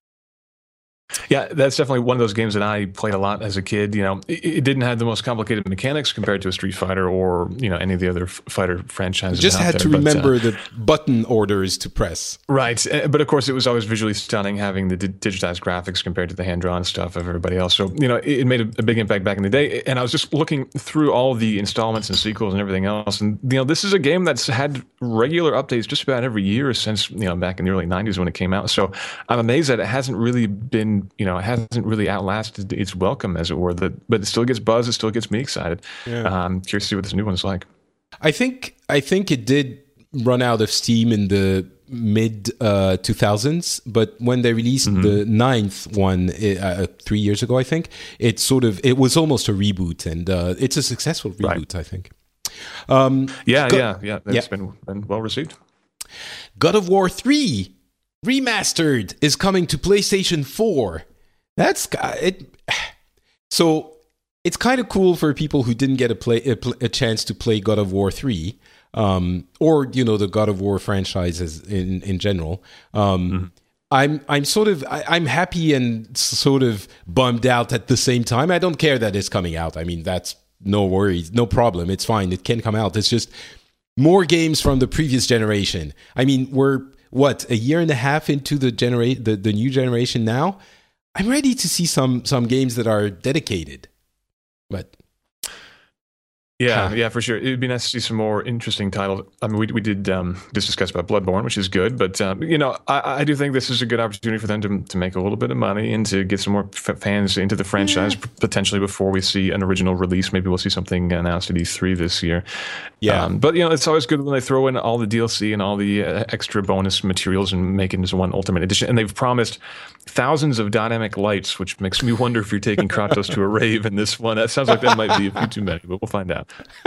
Yeah, that's definitely one of those games that I played a lot as a kid. You know, it, it didn't have the most complicated mechanics compared to a Street Fighter or, you know, any of the other f- fighter franchises. Just had there, to but, remember uh, the button orders to press. Right. But of course, it was always visually stunning having the di- digitized graphics compared to the hand-drawn stuff of everybody else. So, you know, it, it made a, a big impact back in the day. And I was just looking through all the installments and sequels and everything else. And, you know, this is a game that's had regular updates just about every year since, you know, back in the early nineties when it came out. So I'm amazed that it hasn't really been, you know, it hasn't really outlasted its welcome, as it were. That, but it still gets buzz. It still gets me excited. Yeah. Um, curious to see what this new one's like. I think I think it did run out of steam in the mid uh, two thousands, but when they released mm-hmm. the ninth one uh, three years ago, I think it sort of it was almost a reboot, and uh, it's a successful reboot. Right. I think. Um, yeah, Go- yeah, yeah. It's yeah. been, been well received. God of War three Remastered is coming to PlayStation four. That's it. So it's kind of cool for people who didn't get a play a, a chance to play God of War three, um, or you know the God of War franchises in in general. Um, mm-hmm. I'm I'm sort of I, I'm happy and sort of bummed out at the same time. I don't care that it's coming out. I mean, that's no worries, no problem. It's fine. It can come out. It's just more games from the previous generation. I mean, we're what a year and a half into the generate the, the new generation now. I'm ready to see some some games that are dedicated, but Yeah, Huh. yeah, for sure. It'd be nice to see some more interesting titles. I mean, we we did um, just discuss about Bloodborne, which is good, but um, you know, I, I do think this is a good opportunity for them to to make a little bit of money and to get some more f- fans into the franchise yeah. potentially before we see an original release. Maybe we'll see something announced at E three this year. Yeah, um, but you know, it's always good when they throw in all the D L C and all the uh, extra bonus materials and make it into one Ultimate Edition. And they've promised thousands of dynamic lights, which makes me wonder if you're taking Kratos to a rave in this one. That sounds like that might be a few too many, but we'll find out.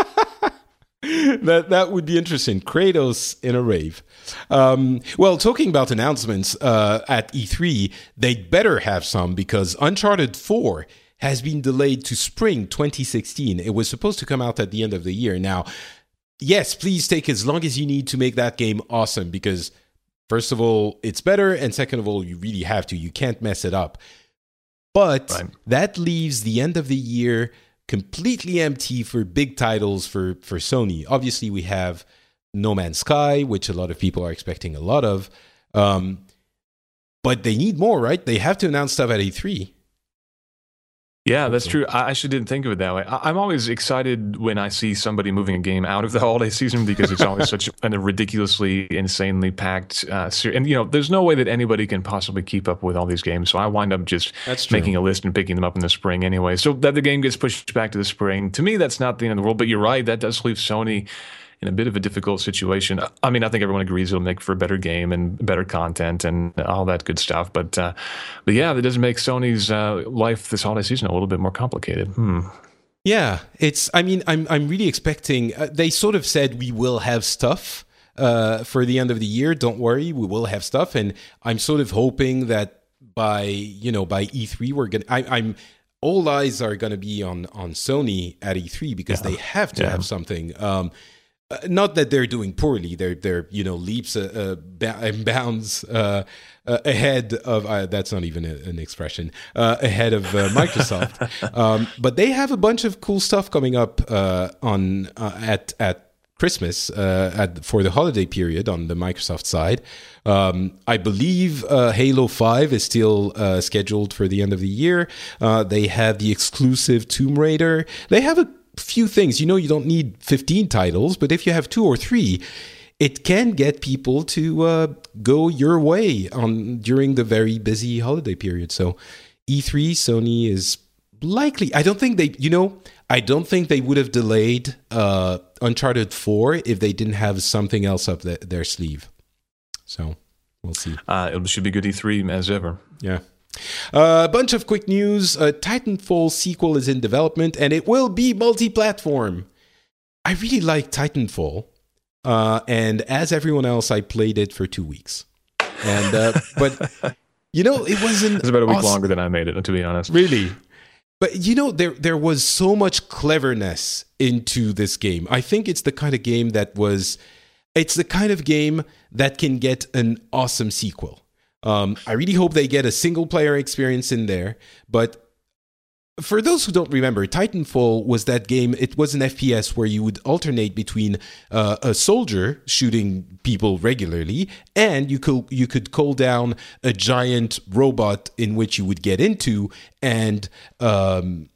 that that would be interesting. Kratos in a rave. Um, well, talking about announcements uh, at E three, they'd better have some because Uncharted four has been delayed to spring twenty sixteen. It was supposed to come out at the end of the year. Now, yes, please take as long as you need to make that game awesome because, first of all, it's better, and second of all, you really have to. You can't mess it up. But right. that leaves the end of the year completely empty for big titles for, for Sony. Obviously, we have No Man's Sky, which a lot of people are expecting a lot of. Um, but they need more, right? They have to announce stuff at E three. Yeah, that's true. I actually didn't think of it that way. I'm always excited when I see somebody moving a game out of the holiday season because it's always such a ridiculously, insanely packed uh, series. And, you know, there's no way that anybody can possibly keep up with all these games. So I wind up just making a list and picking them up in the spring anyway. So that the game gets pushed back to the spring. To me, that's not the end of the world. But you're right. That does leave Sony in a bit of a difficult situation. I mean, I think everyone agrees it'll make for a better game and better content and all that good stuff. But, uh, but yeah, that does make Sony's uh, life this holiday season a little bit more complicated. Hmm. Yeah, it's. I mean, I'm. I'm really expecting. Uh, they sort of said we will have stuff uh, for the end of the year. Don't worry, we will have stuff, and I'm sort of hoping that by you know by E three we're gonna. I, I'm. All eyes are going to be on on Sony at E three because yeah. they have to yeah. have something. Um, Uh, not that they're doing poorly; they're they're you know leaps uh, uh, and bounds uh, uh, ahead of. Uh, that's not even a, an expression. Uh, ahead of uh, Microsoft, um, but they have a bunch of cool stuff coming up uh, on uh, at at Christmas uh, at for the holiday period on the Microsoft side. Um, I believe uh, Halo five is still uh, scheduled for the end of the year. Uh, they have the exclusive Tomb Raider. They have a few things. You know, you don't need fifteen titles, but if you have two or three, it can get people to uh, go your way on during the very busy holiday period. So E three, Sony is likely, I don't think they, you know, I don't think they would have delayed uh, Uncharted four if they didn't have something else up the, their sleeve. So we'll see. Uh, it should be good E three as ever. Yeah. Uh, a bunch of quick news. Uh, Titanfall sequel is in development and it will be multi-platform. I really like Titanfall. Uh, and as everyone else, I played it for two weeks. And uh, but, you know, it wasn't... It's about a week awesome. longer than I made it, to be honest. Really? But, you know, there there was so much cleverness into this game. I think it's the kind of game that was... It's the kind of game that can get an awesome sequel. Um, I really hope they get a single player experience in there. But for those who don't remember, Titanfall was that game. It was an F P S where you would alternate between uh, a soldier shooting people regularly, and you could you could call down a giant robot in which you would get into and um,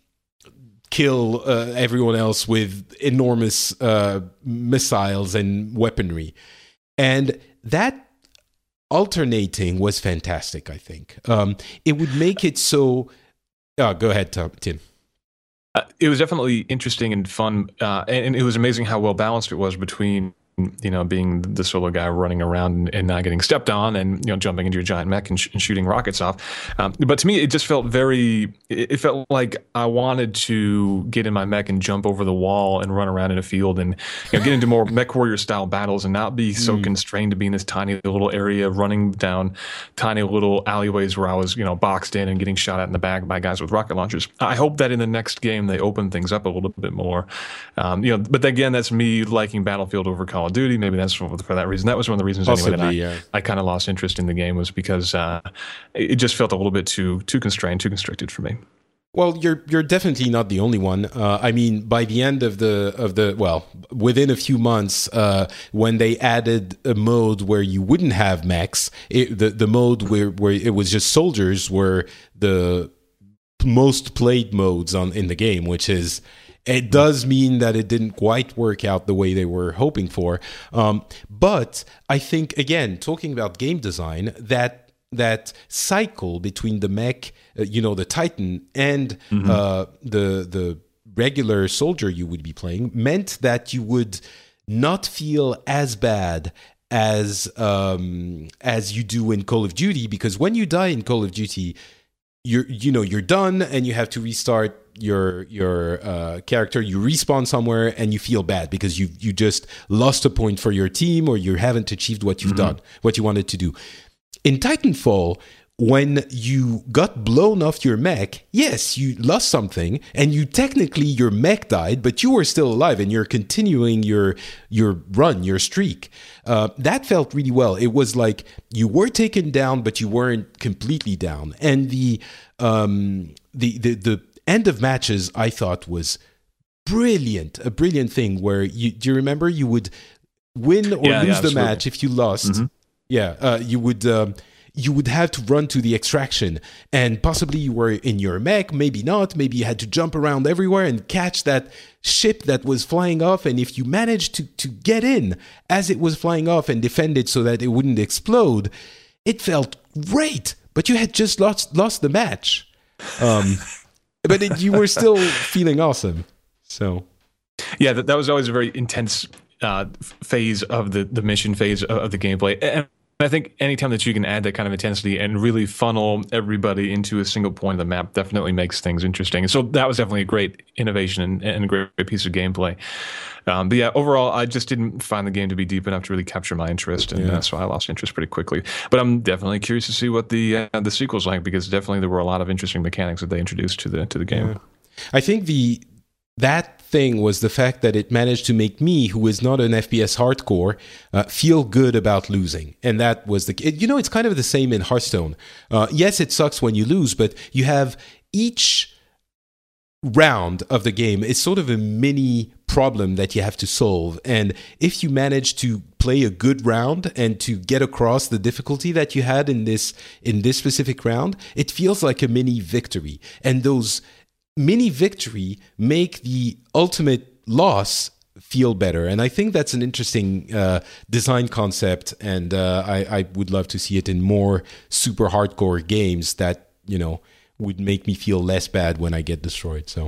kill uh, everyone else with enormous uh, missiles and weaponry. And that alternating was fantastic, I think. Um, it would make it so... Oh, go ahead, Tom, Tim. Uh, it was definitely interesting and fun, uh, and, and it was amazing how well balanced it was between, you know, being the solo guy running around and, and not getting stepped on, and you know, jumping into your giant mech and, sh- and shooting rockets off. Um, but to me, it just felt very. It, it felt like I wanted to get in my mech and jump over the wall and run around in a field and you know, get into more mech warrior style battles and not be so mm. constrained to be in this tiny little area, running down tiny little alleyways where I was, you know, boxed in and getting shot at in the back by guys with rocket launchers. I hope that in the next game they open things up a little bit more. Um, you know, but again, that's me liking Battlefield over Call of Duty. Maybe that's for, for that reason. That was one of the reasons Possibly, anyway that I, yeah. I kind of lost interest in the game, was because uh, it just felt a little bit too too constrained, too constricted for me. Well, you're you're definitely not the only one. Uh, I mean, by the end of the of the well, within a few months, uh, when they added a mode where you wouldn't have mechs, it, the the mode where where it was just soldiers were the most played modes on in the game, which is It does mean that it didn't quite work out the way they were hoping for. Um, but I think, again, talking about game design, that that cycle between the mech, uh, you know, the Titan and mm-hmm. uh, the the regular soldier you would be playing meant that you would not feel as bad as um, as you do in Call of Duty, because when you die in Call of Duty, you're you know you're done and you have to restart your your uh, character. You respawn somewhere and you feel bad because you you just lost a point for your team, or you haven't achieved what you've mm-hmm. done, what you wanted to do. In Titanfall, when you got blown off your mech, yes, you lost something, and you technically your mech died, but you were still alive, and you're continuing your your run, your streak. Uh, that felt really well. It was like you were taken down, but you weren't completely down. And the um, the the the end of matches, I thought, was brilliant. A brilliant thing where you do you remember you would win or yeah, lose yeah, the match if you lost. Mm-hmm. Yeah, uh, you would. Um, you would have to run to the extraction, and possibly you were in your mech, maybe not, maybe you had to jump around everywhere and catch that ship that was flying off, and if you managed to, to get in as it was flying off and defend it so that it wouldn't explode, it felt great, but you had just lost lost the match. Um, but it, you were still feeling awesome, so... Yeah, that, that was always a very intense uh, phase of the, the mission phase of, of the gameplay, and I think anytime that you can add that kind of intensity and really funnel everybody into a single point of the map definitely makes things interesting. And so that was definitely a great innovation and, and a great, great piece of gameplay. Um, but yeah, overall, I just didn't find the game to be deep enough to really capture my interest, and yeah. uh, so I lost interest pretty quickly. But I'm definitely curious to see what the uh, the sequel's like, because definitely there were a lot of interesting mechanics that they introduced to the to the game. Yeah. I think the that thing was the fact that it managed to make me, who is not an F P S hardcore, uh, feel good about losing. And that was the... It, you know, it's kind of the same in Hearthstone. Uh, yes, it sucks when you lose, but you have each round of the game is sort of a mini problem that you have to solve. And if you manage to play a good round and to get across the difficulty that you had in this in this specific round, it feels like a mini victory. And those... mini victory make the ultimate loss feel better, and I think that's an interesting uh, design concept, and uh, I, I would love to see it in more super hardcore games that, you know, would make me feel less bad when I get destroyed. So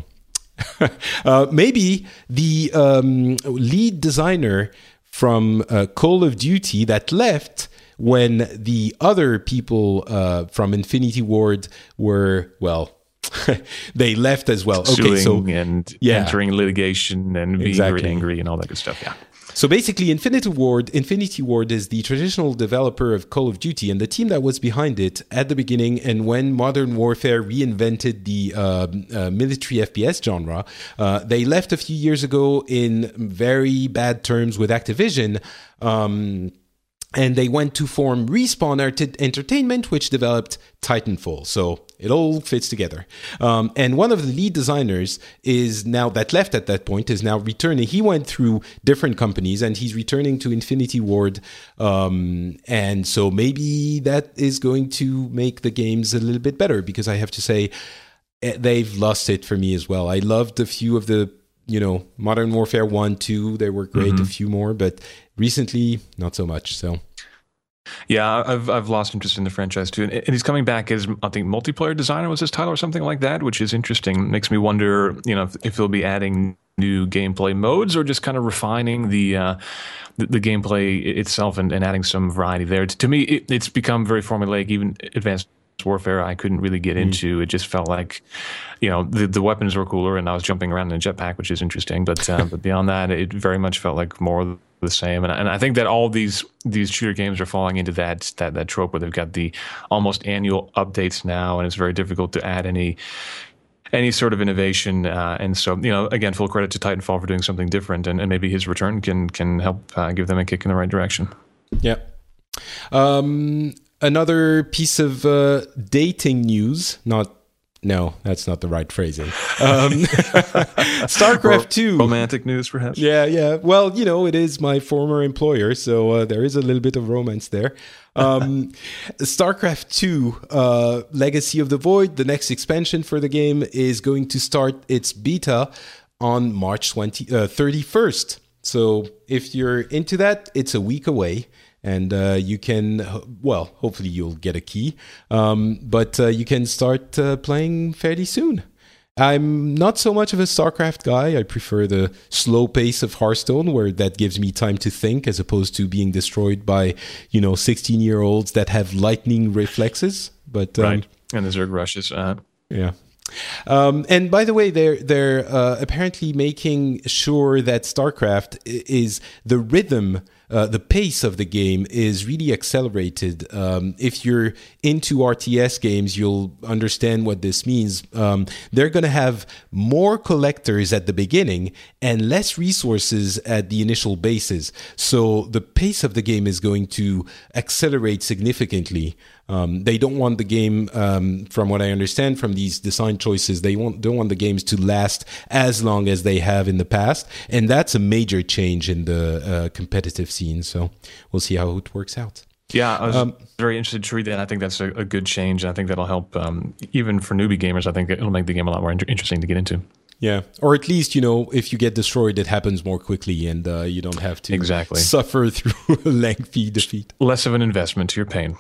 uh, maybe the um, lead designer from uh, Call of Duty that left when the other people uh, from Infinity Ward were, well, they left as well. Okay, Suing so and yeah. entering litigation and being Exactly. very angry and all that good stuff. Yeah. So basically, Infinity Ward, Infinity Ward is the traditional developer of Call of Duty, and the team that was behind it at the beginning, and when Modern Warfare reinvented the uh, uh, military F P S genre, uh, they left a few years ago in very bad terms with Activision. Um, And they went to form Respawn Entertainment, which developed Titanfall. So it all fits together. Um, and one of the lead designers is now, that left at that point, is now returning. He went through different companies and he's returning to Infinity Ward. Um, and so maybe that is going to make the games a little bit better, because I have to say, they've lost it for me as well. I loved a few of the, you know, Modern Warfare one, two, they were great, mm-hmm. a few more, but recently, not so much. So, yeah, I've I've lost interest in the franchise too, and, and he's coming back as, I think, multiplayer designer was his title or something like that, which is interesting. Makes me wonder, you know, if, if he'll be adding new gameplay modes or just kind of refining the uh, the, the gameplay itself and, and adding some variety there. To me, it, it's become very formulaic. Even Advanced Warfare, I couldn't really get into. Mm. It just felt like, you know, the, the weapons were cooler and I was jumping around in a jetpack, which is interesting. But uh, but beyond that, it very much felt like more of the same. And, and I think that all these these shooter games are falling into that that that trope where they've got the almost annual updates now, and it's very difficult to add any any sort of innovation. Uh, and so, you know, again, full credit to Titanfall for doing something different, and, and maybe his return can can help uh, give them a kick in the right direction. Yeah. Um. Another piece of uh, dating news, not, no, that's not the right phrasing. Um, StarCraft two. Romantic news, perhaps? Yeah, yeah. Well, you know, it is my former employer, so uh, there is a little bit of romance there. Um, StarCraft two, uh, Legacy of the Void, the next expansion for the game, is going to start its beta on March twentieth, uh, thirty-first. So if you're into that, it's a week away. And uh, you can, well, hopefully you'll get a key. Um, but uh, you can start uh, playing fairly soon. I'm not so much of a StarCraft guy. I prefer the slow pace of Hearthstone, where that gives me time to think, as opposed to being destroyed by, you know, sixteen-year-olds that have lightning reflexes. But um, right, and the Zerg rushes. Uh. Yeah. Um, and by the way, they're they're uh, apparently making sure that StarCraft is the rhythm. Uh, the pace of the game is really accelerated. Um, if you're into R T S games, you'll understand what this means. Um, they're going to have more collectors at the beginning and less resources at the initial bases. So the pace of the game is going to accelerate significantly. Um, they don't want the game, um, from what I understand from these design choices, they want, don't want the games to last as long as they have in the past. And that's a major change in the uh, competitive scene. So we'll see how it works out. Yeah, I was um, very interested to read that. I think that's a, a good change. I think that'll help, um, even for newbie gamers. I think it'll make the game a lot more inter- interesting to get into. Yeah, or at least, you know, if you get destroyed, it happens more quickly and uh, you don't have to exactly. suffer through a lengthy defeat. Less of an investment to your pain.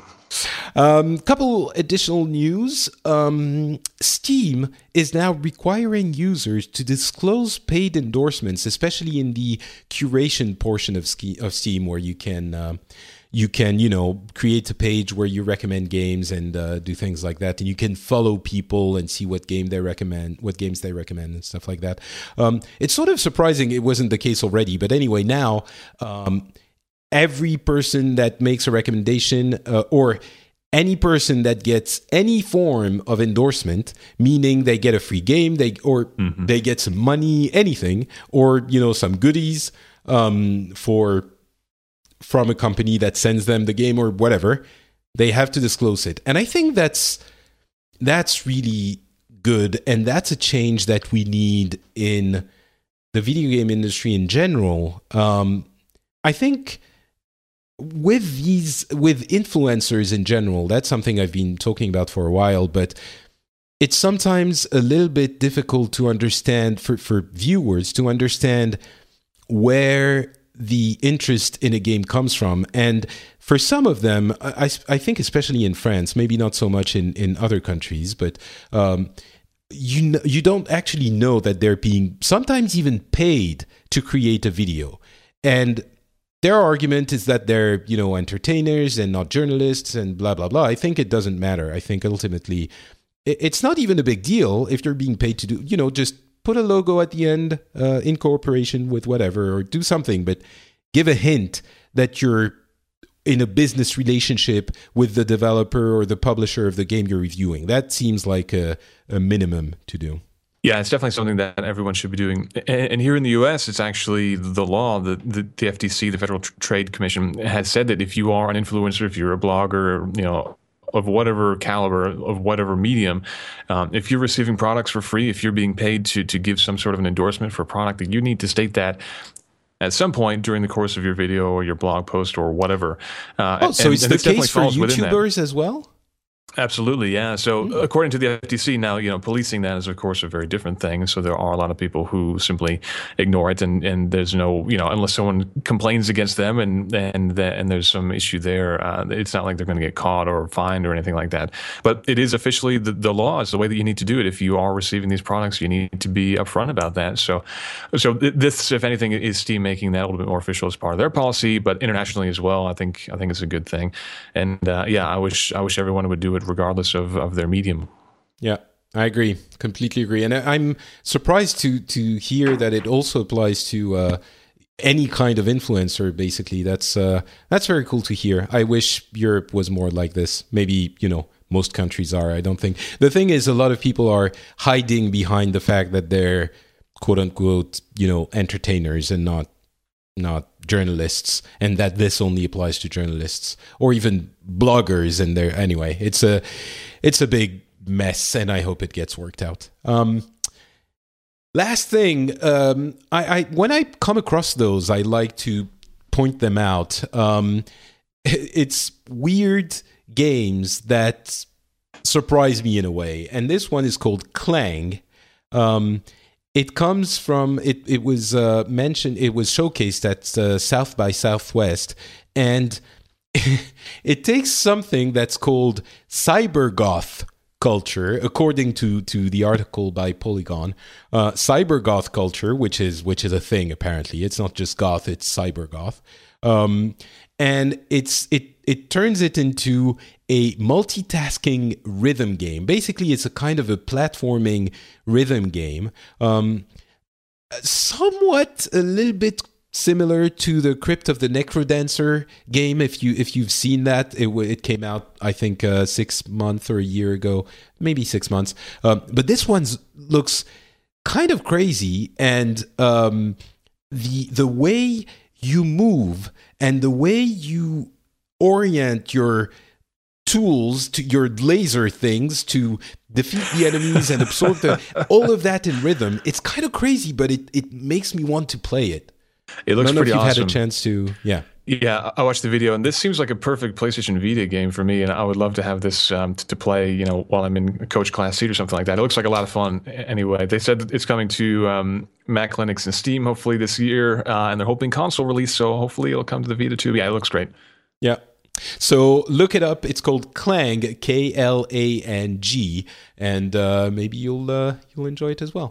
Um, couple additional news. Um, Steam is now requiring users to disclose paid endorsements, especially in the curation portion of, ski- of Steam, where you can... Uh, You can, you know, create a page where you recommend games and uh, do things like that, and you can follow people and see what game they recommend, what games they recommend, and stuff like that. Um, it's sort of surprising it wasn't the case already, but anyway, now um, every person that makes a recommendation uh, or any person that gets any form of endorsement, meaning they get a free game, they or mm-hmm. they get some money, anything, or you know, some goodies um, for. from a company that sends them the game or whatever, they have to disclose it. And I think that's that's really good, and that's a change that we need in the video game industry in general. Um, I think with these with influencers in general, that's something I've been talking about for a while, but it's sometimes a little bit difficult to understand for, for viewers to understand where the interest in a game comes from. And for some of them, I, I think especially in France, maybe not so much in, in other countries, but um, you know, you don't actually know that they're being sometimes even paid to create a video. And their argument is that they're, you know, entertainers and not journalists and blah, blah, blah. I think it doesn't matter. I think ultimately it, it's not even a big deal if you're being paid to do, you know, just put a logo at the end uh, in cooperation with whatever, or do something, but give a hint that you're in a business relationship with the developer or the publisher of the game you're reviewing. That seems like a, a minimum to do. Yeah, it's definitely something that everyone should be doing. And here in the U S, it's actually the law. The, the, the F T C, the Federal Trade Commission, has said that if you are an influencer, if you're a blogger, you know, of whatever caliber, of whatever medium, um, if you're receiving products for free, if you're being paid to to give some sort of an endorsement for a product, that you need to state that at some point during the course of your video or your blog post or whatever. Uh, oh, so and, it's and the case for falls YouTubers as well? Absolutely, yeah. So mm-hmm. according to the F T C now, you know, policing that is, of course, a very different thing. So there are a lot of people who simply ignore it, and, and there's no, you know, unless someone complains against them and and the, and there's some issue there, uh, it's not like they're going to get caught or fined or anything like that. But it is officially the, the law. It's the way that you need to do it. If you are receiving these products, you need to be upfront about that. So, so this, if anything, is Steam making that a little bit more official as part of their policy, but internationally as well. I think I think it's a good thing. And uh, yeah, I wish I wish everyone would do it regardless of. of their medium. Yeah, I agree. Completely agree. And I'm surprised to to hear that it also applies to uh, any kind of influencer, basically. That's uh, that's very cool to hear. I wish Europe was more like this. Maybe, you know, most countries are. I don't think. The thing is, a lot of people are hiding behind the fact that they're quote unquote, you know, entertainers and not not journalists, and that this only applies to journalists or even bloggers. And they're anyway, it's a it's a big mess, and I hope it gets worked out. Um, last thing, um, I, I when I come across those, I like to point them out. Um, it's weird games that surprise me in a way, and this one is called Clang. Um, it comes from it. It was uh, mentioned. It was showcased at uh, South by Southwest, and it takes something that's called cybergoth culture, according to to the article by Polygon. Uh, cybergoth culture, which is which is a thing apparently. It's not just goth; it's cybergoth, um, and it's it it turns it into a multitasking rhythm game. Basically, it's a kind of a platforming rhythm game, um, somewhat a little bit similar to the Crypt of the Necrodancer game. If you if you've seen that, it it came out I think uh, six months or a year ago, maybe six months. Um, but this one looks kind of crazy, and um, the the way you move and the way you orient your tools to your laser things to defeat the enemies and absorb the all of that in rhythm. It's kind of crazy, but it, it makes me want to play it. It looks I don't know pretty if you've awesome. had a chance to, yeah. Yeah, I watched the video, and this seems like a perfect PlayStation Vita game for me, and I would love to have this um, to, to play, you know, while I'm in a Coach Class seat or something like that. It looks like a lot of fun anyway. They said it's coming to um, Mac, Linux, and Steam hopefully this year, uh, and they're hoping console release, so hopefully it'll come to the Vita too. Yeah, it looks great. Yeah. So look it up. It's called Clang, K L A N G, and uh, maybe you'll uh, you'll enjoy it as well.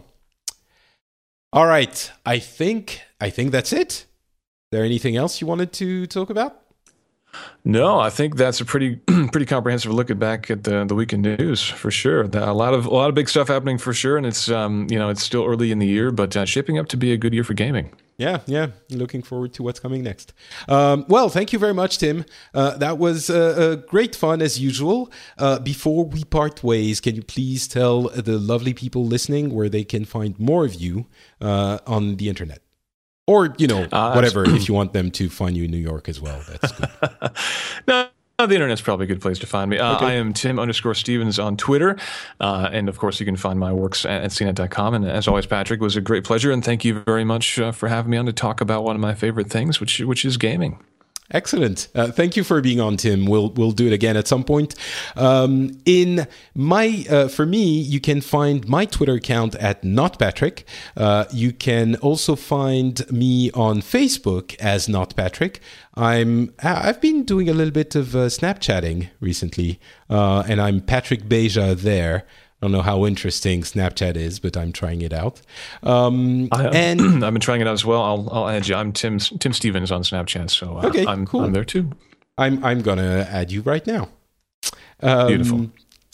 All right, I think I think that's it. Is there anything else you wanted to talk about? No, I think that's a pretty pretty comprehensive look at back at the the weekend news for sure. A lot of a lot of big stuff happening for sure, and it's um you know it's still early in the year, but uh, shaping up to be a good year for gaming. Yeah, yeah. Looking forward to what's coming next. Um, well, thank you very much, Tim. Uh, that was uh, uh, great fun as usual. Uh, before we part ways, can you please tell the lovely people listening where they can find more of you uh, on the internet? Or, you know, uh, whatever, if you want them to find you in New York as well. That's good. No. The internet's probably a good place to find me. Uh, okay. I am Tim underscore Stevens on Twitter. Uh, and of course, you can find my works at, at C net dot com. And as always, Patrick, it was a great pleasure. And thank you very much uh, for having me on to talk about one of my favorite things, which which is gaming. Excellent. Uh, thank you for being on, Tim. We'll we'll do it again at some point. Um, in my uh, for me, you can find my Twitter account at NotPatrick. Uh, you can also find me on Facebook as NotPatrick. I'm I've been doing a little bit of uh, Snapchatting recently, uh, and I'm Patrick Beja there. I don't know how interesting Snapchat is, but I'm trying it out. Um, I, and I've been trying it out as well. I'll, I'll add you. I'm Tim Tim Stevens on Snapchat, so uh, okay, I'm, cool. I'm there too. I'm I'm gonna add you right now. Um, Beautiful.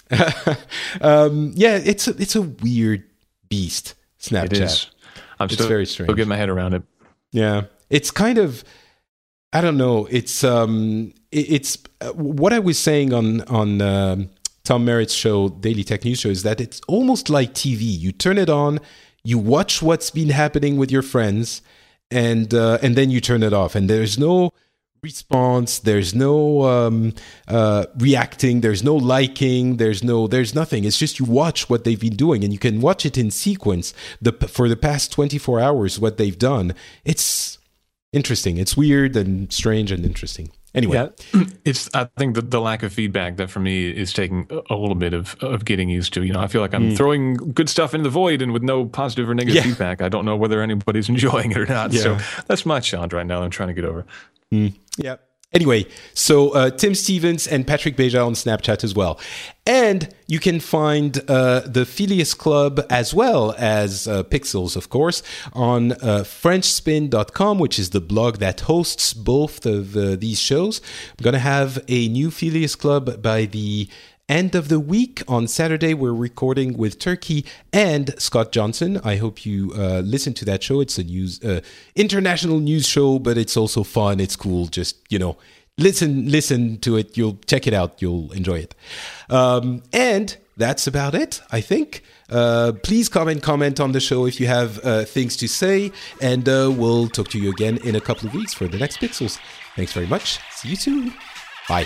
um, yeah, it's a, it's a weird beast. Snapchat. It is. I'm it's still, very strange. still getting my head around it. Yeah, it's kind of. I don't know. It's um, it, it's uh, what I was saying on on. Um, Tom Merritt's show, Daily Tech News Show, is that it's almost like T V. You turn it on, you watch what's been happening with your friends, and uh, and then you turn it off. And there's no response, there's no um, uh, reacting, there's no liking, there's no, there's nothing. It's just you watch what they've been doing, and you can watch it in sequence. The for the past twenty-four hours, what they've done. It's interesting. It's weird and strange and interesting. Anyway, yeah, it's. I think the, the lack of feedback that for me is taking a little bit of, of getting used to. You know, I feel like I'm mm. throwing good stuff into the void, and with no positive or negative yeah. feedback, I don't know whether anybody's enjoying it or not. Yeah. So that's my challenge right now that I'm trying to get over. Mm. Yeah. Anyway, so uh, Tim Stevens and Patrick Beja on Snapchat as well. And you can find uh, the Phileas Club as well as uh, Pixels, of course, on uh, French Spin dot com, which is the blog that hosts both of uh, these shows. I'm going to have a new Phileas Club by the end of the week. On Saturday, we're recording with Turkey and Scott Johnson. I hope you uh, listen to that show. It's a news, uh, international news show, but it's also fun. It's cool. Just, you know, listen, listen to it. You'll check it out. You'll enjoy it. Um, and that's about it, I think. Uh, please comment, comment on the show if you have uh, things to say, and uh, we'll talk to you again in a couple of weeks for the next Pixels. Thanks very much. See you soon. Bye.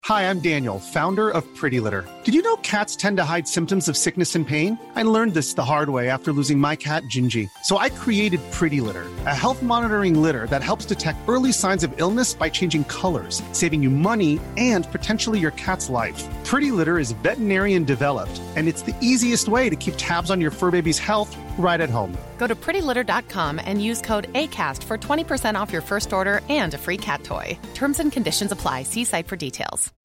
Hi, I'm Daniel, founder of Pretty Litter. Did you know cats tend to hide symptoms of sickness and pain? I learned this the hard way after losing my cat, Gingy. So I created Pretty Litter, a health monitoring litter that helps detect early signs of illness by changing colors, saving you money and potentially your cat's life. Pretty Litter is veterinarian developed, and it's the easiest way to keep tabs on your fur baby's health right at home. Go to pretty litter dot com and use code ACAST for twenty percent off your first order and a free cat toy. Terms and conditions apply. See site for details.